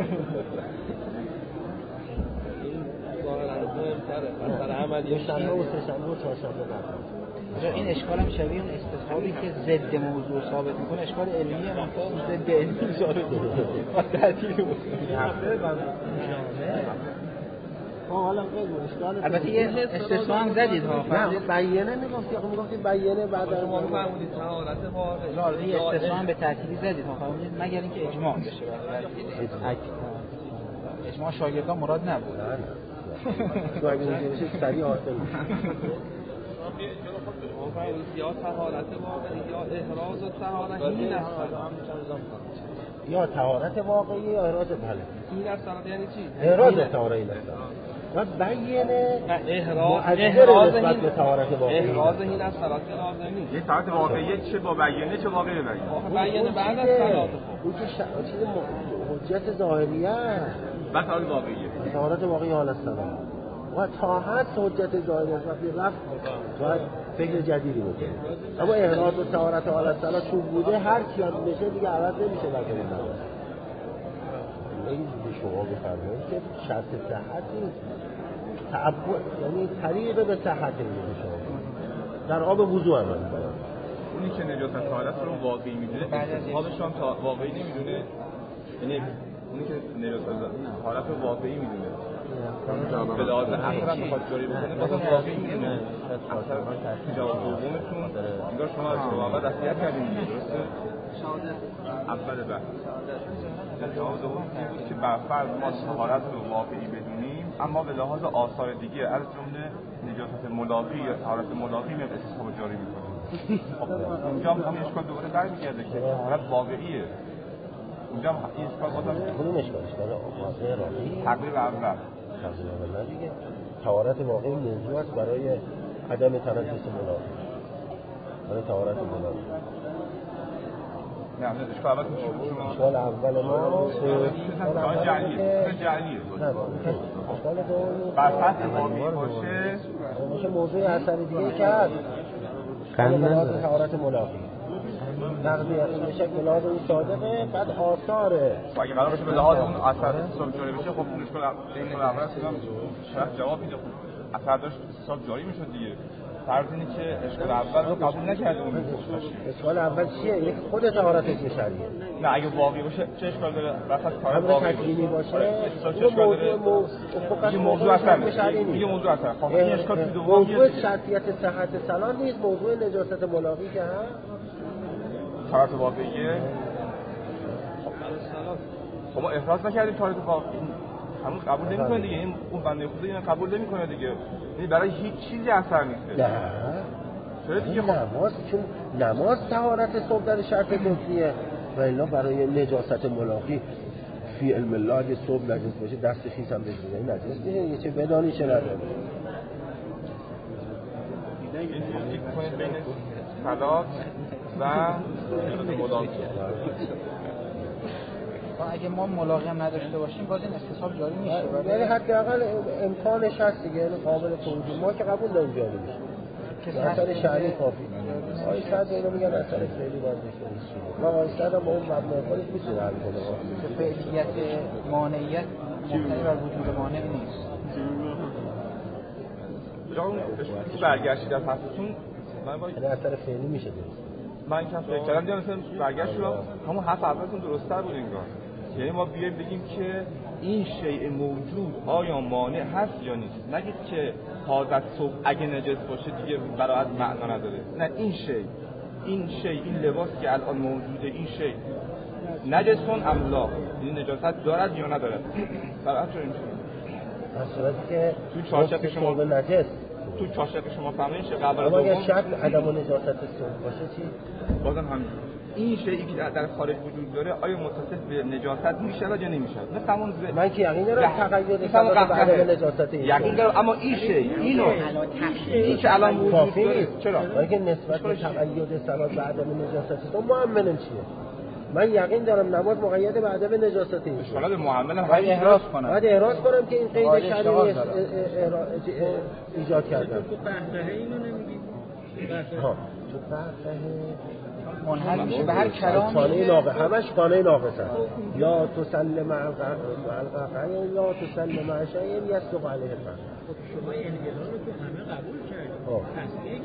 Speaker 4: در عملی
Speaker 1: شنبه و سه شنبه و چهار شنبه بعد.
Speaker 2: این اشکال هم شبیه اون استصحابی که ضد موضوع ثابت میکنه اشکال علمیه منطقه ضد علمی ثابت میکنه. تعطیل بود.
Speaker 1: هفته بعد حالا غیر اشکال
Speaker 2: البته یه استثنا هم زدید ها.
Speaker 1: نه بیانه میگفتی آقا میگفتی بیانه بعد از
Speaker 4: ما فرمودید طهارت واقعی.
Speaker 2: یه استثنا هم به تعطیلی زدید ها. فرمودید مگر اینکه اجماع بشه. اجماع شاگردان مراد نبود.
Speaker 1: تو اگه اینجا بشه سریع حاصل میشه.
Speaker 4: یا طهارت واقعی یا احراز و طهارت این است.
Speaker 1: یا طهارت واقعی یا احراز بله.
Speaker 4: این است یعنی چی؟
Speaker 1: احراز طهارت این است. و بیانه
Speaker 4: احراز
Speaker 1: احراز نسبت به طهارت واقعی.
Speaker 4: احراز این است صلات لازمی.
Speaker 5: یه طهارت واقعی چه با بیانه چه واقعی بیانه.
Speaker 4: بیانه بعد از صلات.
Speaker 1: اون که چیز حجت ظاهریه است.
Speaker 5: بعد طهارت واقعیه.
Speaker 1: طهارت واقعی حال السلام. و طاعت حجت ظاهری است وقتی رفت باید فکر جدیدی بکنه. اما احراز و طهارت حال السلام چون بوده هر کی هم بشه دیگه عوض نمیشه در کنار نماز. این شما بفرمایید که شرط صحت نیست. تعبد یعنی طریق به صحت میشه شما. در آب وضو عمل می‌کنه.
Speaker 5: اونی که نجاست طهارت رو واقعی میدونه استصحابش هم تا واقعی نمیدونه. یعنی اونی که نجاست طهارت رو واقعی میدونه. به لحاظ اثر هم میخواد جاری بکنه بازم واقعی میدونه. اثر جواب دومتون انگار شما از شما اول دستیت کردیم درسته؟ اول بحث جواب دوم این بود که برفرض ما طهارت رو واقعی بدونیم اما به لحاظ آثار دیگه از جمله نجاست ملاقی یا طهارت ملاقی میاد استصحاب جاری میکنه. خب اونجا هم همین اشکال دوباره برمیگرده که طهارت واقعیه. اونجا هم این اشکال بازم
Speaker 1: کدوم اشکال اشکال واقعی راهی
Speaker 5: تقریب اول
Speaker 1: تقریب اول دیگه طهارت واقعی موضوع است برای عدم تنجس ملاقی برای طهارت ملاقی.
Speaker 5: نه نه اشکال اول شما
Speaker 1: اشکال اول ما
Speaker 5: اشکال جعلیه جعلیه
Speaker 1: اشکال دوم
Speaker 5: بر سطح واقعی باشه
Speaker 1: باشه موضوع اثر دیگه کرد ملاحظ طهارت ملاقی نقض یقین بشه که لحاظ اون صادقه، بعد آثاره
Speaker 5: اگه قرار باشه به لحاظ اون اثر حساب جاری بشه، خب اون اشکال این اول اصلا شرط جواب میده، خب اثر داشت حساب جاری میشد دیگه. فرض اینه که اشکال اول رو قبول نکرده اون
Speaker 1: اشکال اول چیه؟ یک خود طهارت شرعیه.
Speaker 5: نه اگه واقعی باشه چه اشکال داره؟ وسط کار
Speaker 1: امر تکوینی باشه
Speaker 5: چه اشکال داره؟ یه موضوع اصلا یه موضوع اصلا خب این اشکال تو دوم
Speaker 1: موضوع شرطیت صحت سلام نیست، موضوع نجاست ملاقی که هست
Speaker 5: طهارت واقعیه. خب ما افراط نکردیم طهارت واقعی، همون قبول نمی‌کنه دیگه، این اون بنده خدا اینو قبول نمی‌کنه دیگه، یعنی برای هیچ چیزی اثر نیست.
Speaker 1: نه
Speaker 5: چرا دیگه؟
Speaker 1: نماز چون نماز طهارت صبح در شرط رکنیه و الا برای نجاست ملاقی فی علم الله اگه صبح نجس باشه دست خیس هم بگیره این نجس میشه، یه چه بدانی چه نداره.
Speaker 5: این توصیف کنید بین صلات و ملاقی.
Speaker 2: اگه ما ملاقی هم نداشته باشیم باز این استصحاب جاری میشه،
Speaker 1: یعنی حداقل امکانش هست دیگه، یعنی قابل توجیه. ما که قبول داریم جاری میشه، اثر شرعی کافی. آقای صد اینو میگن اثر فعلی باید داشته باشه و آقای صد هم با اون مبنای خودش میتونه حل کنه
Speaker 2: که فعلیت مانعیت مبتنی بر وجود مانع نیست.
Speaker 5: یا اون برگشتید از حرفتون من با
Speaker 1: یعنی اثر فعلی میشه درست.
Speaker 5: من که فکر کردم دیگه مثلا برگشت شدم همون حرف اولتون درست‌تر بود انگار. یعنی ما بیایم بگیم که این شیء موجود آیا مانع هست یا نیست، نگید که حاضر صبح اگه نجس باشه دیگه برای معنا نداره. نه، این شیء این شیء این لباس که الان موجوده این شیء نجسون ام لا، این نجاست دارد یا ندارد. برای چه اینجوری
Speaker 1: در صورتی که
Speaker 5: تو چارچوب شما
Speaker 1: به نجس
Speaker 5: تو چارچوب شما فهمیدین که قبل از
Speaker 1: اما اگه شرط عدم نجاست صبح باشه چی؟
Speaker 5: بازم همین این شیئی که در خارج وجود داره آیا متصل به نجاست میشه یا نمیشه؟ مثل همون
Speaker 1: من که یقین دارم تقید صلات به عدم نجاست
Speaker 5: یقین دارم، اما این شیء اینو این که الان وجود داره چرا؟
Speaker 1: اگه نسبت به تقید صلات به عدم نجاست تو معملن چیه؟ من یقین دارم نماز مقید به عدم نجاسته.
Speaker 5: اشکالات معامله هم
Speaker 2: باید احراز کنم.
Speaker 1: باید احراز کنم که این قید شرعی ایجاد کردم.
Speaker 3: تو بحثه اینو نمیگی؟
Speaker 1: ها تو بحثه
Speaker 2: منحل میشه به هر کلامی
Speaker 1: خانه ناقص، همش خانه ناقص هست. لا تسلم مع القرقعه لا تسلم مع شیء یصدق علیه الفهم.
Speaker 3: شما انحلال رو تو همه قبول کردید. اصلی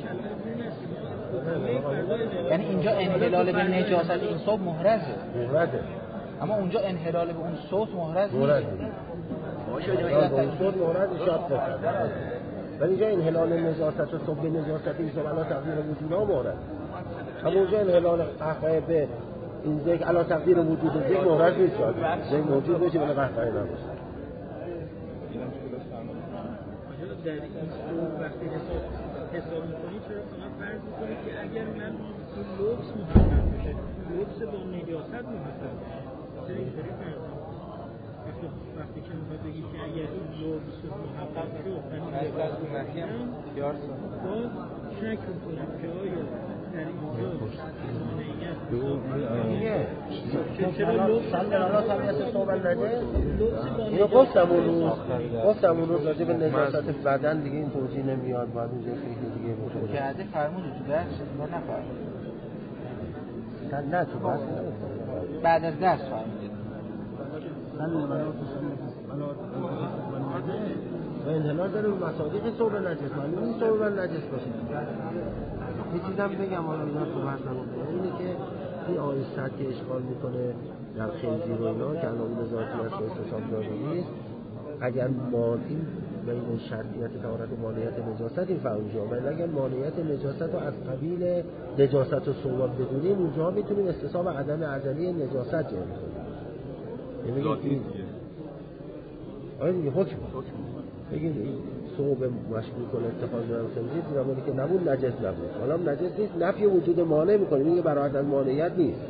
Speaker 3: کلام این
Speaker 2: یعنی اینجا انحلال به نجاست این صوت محرزه.
Speaker 1: محرزه.
Speaker 2: اما اونجا انحلال به اون صوت محرز نیست.
Speaker 1: محرز نیست. اون صوت محرز شاد بکنه. ولی اینجا انحلال نجاست و صوت به نجاست این صوت علا تقدیر وجودها محرز. همونجا انحلال قهقه به این ذکر علا تقدیر وجود ذکر محرز نیست شاد. ذکر موجود بشه ولی قهقه نباشه.
Speaker 3: در این صورت وقتی حساب حساب می‌کنید چرا فقط فرض می‌کنید که اگر من این لبس محرم بشه لبس با نجاست محرم چرا اینطوری فرض وقتی که می‌خواد بگید که اگر این لبس محقق شد من لباس محرم باز شک می‌کنم که آیا در اینجا مانعیت چرا لبس
Speaker 1: علا تقدیر صوب نجه اینو گفتم اون روز گفتم اون روز راجع به نجاست بدن دیگه این توضیح نمیاد، باید اونجا فکر دیگه بکنه
Speaker 2: که عده فرمود تو درس ما نفرمود
Speaker 1: نه تو بس
Speaker 2: بعد از درس فرمود
Speaker 1: و انحلال داره مصادیق صوب نجس معلوم این صوب نجس باشه. یه چیزم بگم حالا اینا تو بحث نگفتم اینه که این آیستت که اشغال میکنه در خنزیر و اینا که الان ذاتی هست و استصحاب جاری نیست، اگر ما این بین شرطیت طهارت و مانعیت نجاست این فهم میشه، ولی اگر مانعیت نجاست رو از قبیل نجاست و صواب بدونیم اونجا میتونیم استصحاب عدم ازلی نجاست جاری کنیم. یعنی آره دیگه حکم بگید این صوب مشغول کنه اتخاذ من خنزیر زمانی که نبود نجس نبود، حالا هم نجس نیست نفی وجود مانع میکنیم، این برای عدم مانعیت نیست،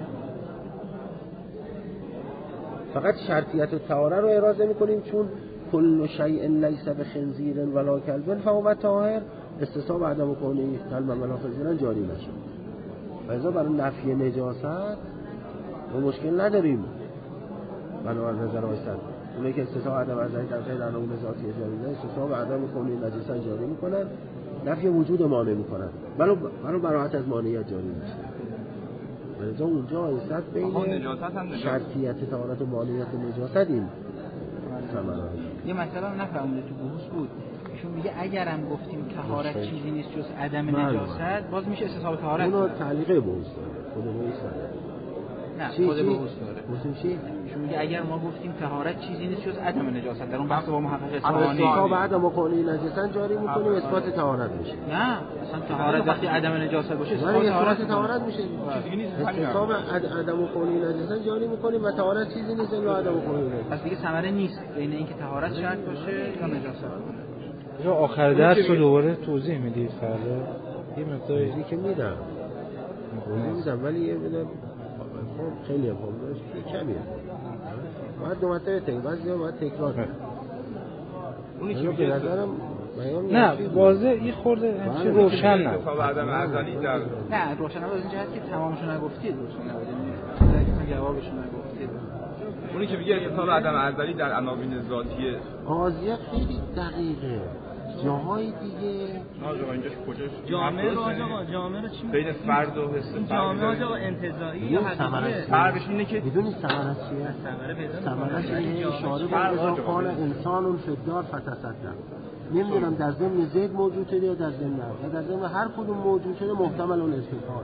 Speaker 1: فقط شرطیت و طهاره رو احراز میکنیم چون کل شیء لیس بخنزیر ولا کلب فهو طاهر استصحاب عدم کونه کلب ولا خنزیر جاری نشه. لذا برای نفی نجاست ما مشکل نداریم بنابر نظر آیستن اونایی که استصحاب عدم ازلی در غیر علائم ذاتی جاری نه استصحاب عدم کونه نجسا جاری میکنن نفی وجود مانع میکنن ولی برای براحت از مانعیت جاری میشه. ولذا اونجا ایست بین شرطیت طهارت و مانعیت نجاست این ثمرات.
Speaker 2: یه مسئله رو نفهمیده تو بحث بود، ایشون میگه اگرم گفتیم طهارت چیزی نیست جز عدم نجاست باز میشه استصحاب طهارت.
Speaker 1: اونو تعلیقه بحث داره خود بحث
Speaker 2: نه
Speaker 1: چی
Speaker 2: خود
Speaker 1: چی؟
Speaker 2: بحث داره.
Speaker 1: بحث چی؟
Speaker 2: ایشون میگه اگر ما گفتیم طهارت چیزی نیست جز عدم نجاست در اون بحث با محقق اصفهانی
Speaker 1: تا بعد ما کنی نجاست جاری میکنیم اثبات طهارت میشه.
Speaker 2: نه اصلا طهارت وقتی عدم نجاست باشه
Speaker 1: ولی
Speaker 2: اثبات
Speaker 1: اثبات طهارت میشه. استصحاب عدم کنی نجاست جاری میکنیم و طهارت چیزی نیست الا عدم کنی نجاست.
Speaker 2: پس دیگه ثمره نیست بین اینکه طهارت شرط باشه یا نجاست.
Speaker 6: یا آخر درس رو دوباره توضیح میدید فردا یه مقداری
Speaker 1: توضیح که میدم میدم ولی یه بدم خیلی هم داشت کمیه باید دو مرتبه تکرار بعضی ها باید تکرار کنم.
Speaker 5: اونی که به نظرم
Speaker 6: نه واضح یه خورده چه روشن نه
Speaker 5: تا بعدم ازلی در
Speaker 2: نه روشن نبود این جهت که تمامشو نگفتید روشن نبود اگه جوابشو نگفتید.
Speaker 5: اونی که میگه تا بعدم ازلی در عناوین ذاتیه
Speaker 1: قاضیه خیلی دقیقه جاهای دیگه
Speaker 5: آقا اینجاش کجاش
Speaker 3: جامعه رو آقا جامعه رو چی
Speaker 5: بین فرد و حس فرد
Speaker 3: جامعه آقا انتزاعی یا حقیقیه
Speaker 5: فرقش اینه که
Speaker 1: بدون ثمرت چیه؟ ثمرت اینه اشاره به اذا کان انسان فی الدار فتصدق. نمیدونم در ضمن زید موجود شده یا در ضمن نه در ضمن هر کدوم موجود شده محتمل اون استفاده.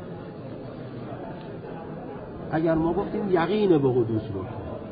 Speaker 1: اگر ما گفتیم یقین به حدوث رو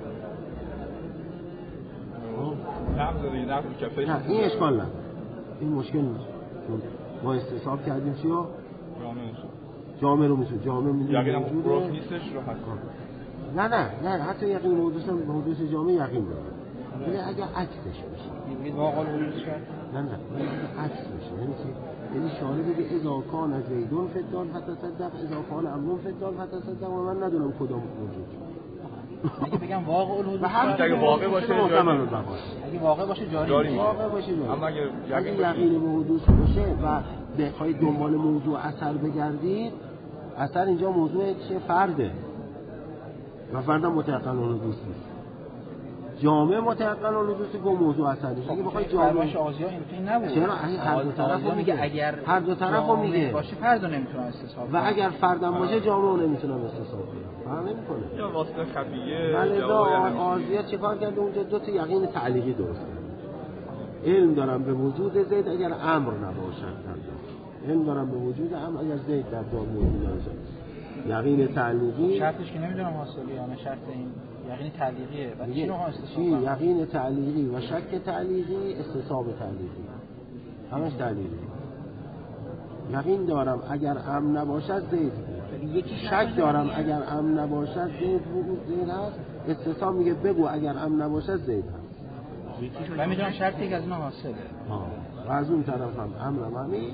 Speaker 1: نه این اشکال نه این مشکل نیست ما استصحاب کردیم چی ها؟ جامعه رو میشه جامعه میدونیم
Speaker 5: یقین هم روح نیستش رو حد
Speaker 1: نه نه نه حتی یقین به حدوث هم به حدوث جامعه یقین داره ولی اگر عکسش بشه
Speaker 2: میگید واقعا حدوث کرد
Speaker 1: نه نه اگر عکس بشه یعنی چی؟ یعنی شاره بگه اذا کان زیدون فی الدار فتصدق اذا کان عمرو فی الدار فتصدق و من ندونم کدام موجود
Speaker 2: اگه بگم واقع الحدوث
Speaker 5: اگه واقع باشه
Speaker 1: محتمل
Speaker 5: جاری
Speaker 2: اگه واقع باشه جاری
Speaker 5: جاری میشه.
Speaker 1: واقع باشه جاری.
Speaker 5: اما اگه
Speaker 1: اگه
Speaker 5: یقین
Speaker 1: یقین به حدوث باشه و بخواید دنبال موضوع اثر بگردید اثر اینجا موضوع چیه؟ فرده و فرد هم متحقق الحدوث نیست. جامعه متحقق الحدوث که موضوع اثر نیست. اگه بخواید جامعه
Speaker 2: آزیا اینطوری نبود.
Speaker 1: چرا هر دو طرفو میگه
Speaker 2: اگر
Speaker 1: هر دو طرفو میگه
Speaker 2: باشه فرد نمیتونه استصحاب
Speaker 1: و اگر فردم باشه جامعه نمیتونه استصحاب کنه. فرق نمیکنه.
Speaker 5: یا واسطه خفیه
Speaker 1: ولذا آزیا چیکار کرده اونجا دو تا یقین تعلیقی درست کرد. علم دارم به وجود زید اگر امر نباشد. علم دارم به وجود امر اگر زید در دام موجود نباشد. یقین تعلیقی
Speaker 2: شرطش که نمیدونم حاصلی یا نه شرط این یقین تعلیقیه. بعد چی نوع استصحاب؟
Speaker 1: چی یقین تعلیقی و شک تعلیقی استصحاب تعلیقی. همش تعلیقی. یقین دارم اگر امر نباشد زید. شک دارم اگر امر نباشد زید زید هست. استصحاب میگه بگو اگر امر نباشد زید هست.
Speaker 2: من میدونم شرطی که از اینا حاصله.
Speaker 1: ها. و از اون طرف هم امر همین.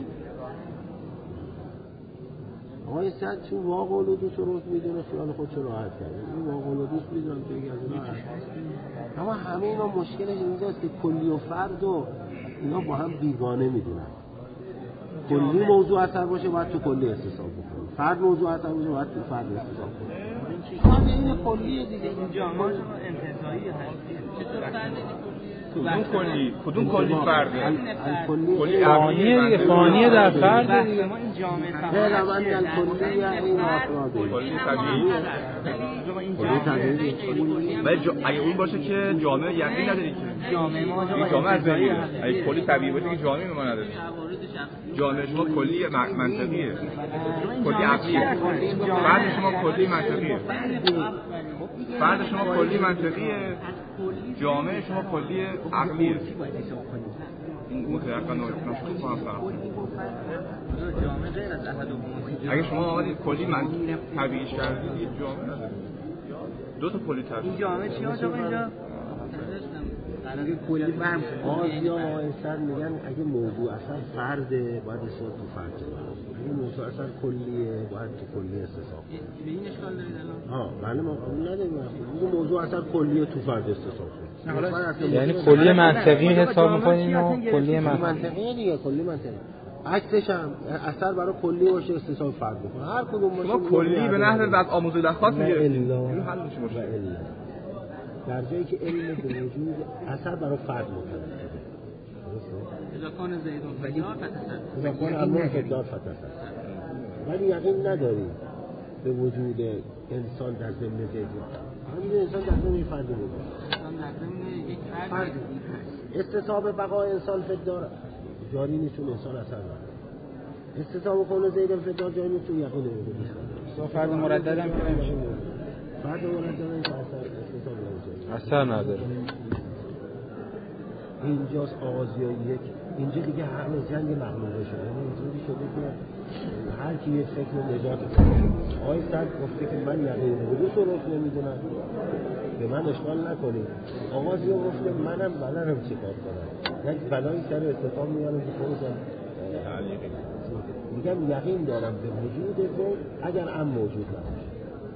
Speaker 1: آقای سعد چون واقع الحدوث رو میدونه خیال خودش راحت کرده. این واقع الحدوث میدونم که یکی از اینا هست. اما همه اینا مشکلش اینجاست که کلی و فرد و اینا با هم بیگانه میدونن. کلی موضوع اثر باشه باید تو کلی استصحاب بکنی. فرد موضوع اثر باشه باید تو فرد استصحاب کنی. این کلیه دیگه
Speaker 3: اینجا ما انتزاعی هست. چطور فرد
Speaker 5: کدوم کلی کدوم کلی فرده
Speaker 1: کلی
Speaker 6: فانیه دیگه فانیه در فرد
Speaker 3: دیگه ما این جامعه
Speaker 1: غیر روند الکلیه این افراده
Speaker 5: کلی طبیعی
Speaker 1: کلی طبیعی
Speaker 5: ولی اگه اون باشه که جامعه یقین نداری که
Speaker 3: جامعه ما
Speaker 5: جامعه از بین میره. اگه کلی طبیعی باشه که جامعه ما نداره. جامعه شما کلی منطقیه کلی عقلیه فرد شما کلی منطقیه فرد شما کلی منطقیه جامعه شما کلی عقلیه. این متحقق نشون کنم فرق اگه شما آمدید کلی من طبیعیش کردید یه جامعه نداره دو تا کلی طبیعی.
Speaker 3: این جامعه چی آجا اینجا؟
Speaker 1: اگه کلی برم آزیا و آیستر میگن اگه موضوع اصلا فرده باید اصلا تو فرد اگه موضوع اصلا کلیه باید تو کلی استصحاب
Speaker 3: به این اشکال دارید الان؟
Speaker 1: ها بله ما قبول نداریم اگه موضوع اصلا کلیه تو فرد استصحاب کنیم
Speaker 6: یعنی کلی منطقی حساب میکنین و کلی
Speaker 1: منطقی دیگه کلی منطقی عکسش هم اثر برای کلی باشه استصحاب فرد بکنه هر کدوم باشه
Speaker 5: شما کلی به نحو بعد آموزه دخوات میگیرید
Speaker 1: این
Speaker 5: حل میشه مشکل
Speaker 1: در جایی که علم به وجود اثر برای فرد مطلق
Speaker 7: اذا کان زید فدار فتسد
Speaker 1: اذا کان عمرو فدار فتسد. ولی یقین نداری به وجود انسان در ضمن زید. همین انسان در ضمن یک فرد بود.
Speaker 7: انسان در ضمن یک فرد هست.
Speaker 1: استصحاب بقای انسان فدار جاری نیست، چون انسان اثر نداره. استصحاب کون زید فدار جاری نیست، چون یقین نمیده.
Speaker 2: تو فرد مردد هم که نمیشه.
Speaker 1: فرد مردد هم که اثر استصحاب نداره.
Speaker 6: اثر نداره.
Speaker 1: اینجاست آغازی یک. اینجا دیگه همه جنگ مغلوبه شده. یعنی اینجوری شده که هر کی یک فکر نجات کنه. آقای صد گفته که من یقین حدوث رو نمیدونم، به من اشکال نکنید. آغازی رو گفته منم بلدم چی کار کنم. یک بلایی سر اتفاق میارم که خودم میگم یقین دارم به وجود زید اگر هم موجود نباشه.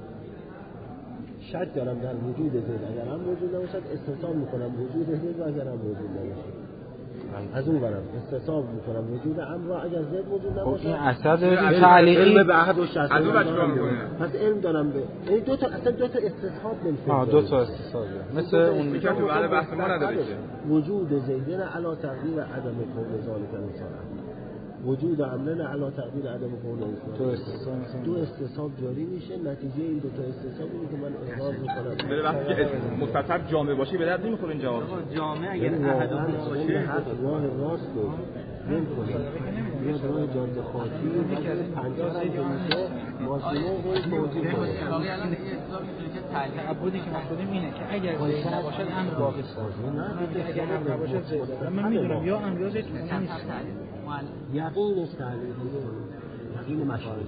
Speaker 1: شک دارم در وجود زید اگر هم موجود نباشد، استصحاب میکنم وجود زید و اگر هم موجود نباشه. از اون برم استصحاب میکنم وجود امر اگر زید موجود نباشه.
Speaker 6: این اثر داره تعلیقی
Speaker 1: علم به عهد و شرط.
Speaker 5: از اون بچه‌ها میکنه.
Speaker 1: پس علم دارم به یعنی دو تا اصلا دو تا استصحاب نمیشه.
Speaker 6: ها دو تا استصحاب. مثل اون
Speaker 5: که تو بعد بحث ما نداره که
Speaker 1: وجود زیدن علی تقدیر عدم کون ذالک انسان. وجود امرن علی تقدیر عدم کون انسان.
Speaker 6: تو استصحاب
Speaker 1: دو استصحاب جاری میشه. نتیجه این دو تا استصحاب اینه که من اقرار میکنم.
Speaker 5: به وقتی که مستتر جامع باشه به درد نمیخوره این جواب.
Speaker 7: جامع اگر احد باشه
Speaker 1: راه راست رو نمی‌کنه. یه راه جاده خاکی پنجاه سال که میشه ماشینه هی موجود باشه.
Speaker 2: تعبدی که ما خودیم اینه که اگر زید نباشد امر باقی است. اگر امر نباشد زید. من میدونم یا امر یا زید نیست.
Speaker 1: یقینش تعلیقی یقین مشاهده.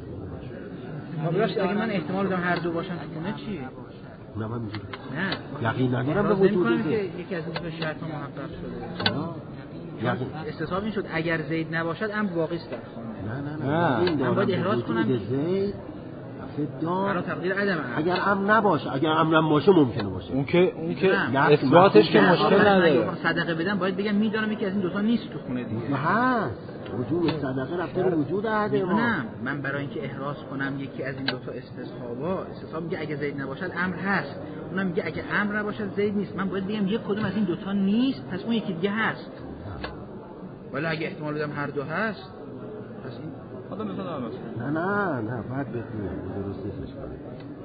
Speaker 2: خب اگه من احتمال دارم هر دو باشن تو خونه چی؟
Speaker 1: نه من میگم
Speaker 2: نه
Speaker 1: یقین ندارم به وجود
Speaker 2: زید. که یکی از این دو شرط محقق شده. یقین استصحاب این شد اگر زید نباشد امر باقی است در خونه.
Speaker 1: نه نه نه
Speaker 2: من باید احراز کنم
Speaker 1: زید فدار
Speaker 2: برای تقدیر عدم.
Speaker 1: اگر امر نباشه، اگر امرم باشه ممکنه باشه.
Speaker 6: اون که اون که اثباتش که مشکل نداره.
Speaker 2: صدقه بدم باید بگم میدونم یکی از این دو تا نیست تو خونه دیگه.
Speaker 1: هست. وجود صدقه رفته رو وجود عهد ما.
Speaker 2: نه من برای اینکه احراز کنم یکی از این دو تا استصحابا، استصحاب میگه اگه زید نباشد امر هست، اونم میگه اگه امر نباشد زید نیست. من باید بگم یک کدوم از این دو تا نیست، پس اون یکی دیگه هست. ولی اگه احتمال بدم هر دو هست، پس این
Speaker 5: حالا مثلا
Speaker 1: نه نه نه بعد بهتون درست نیستش کنید.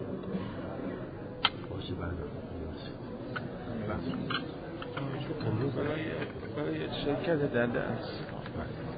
Speaker 1: باشه بعد.
Speaker 6: برای برای شرکت در درس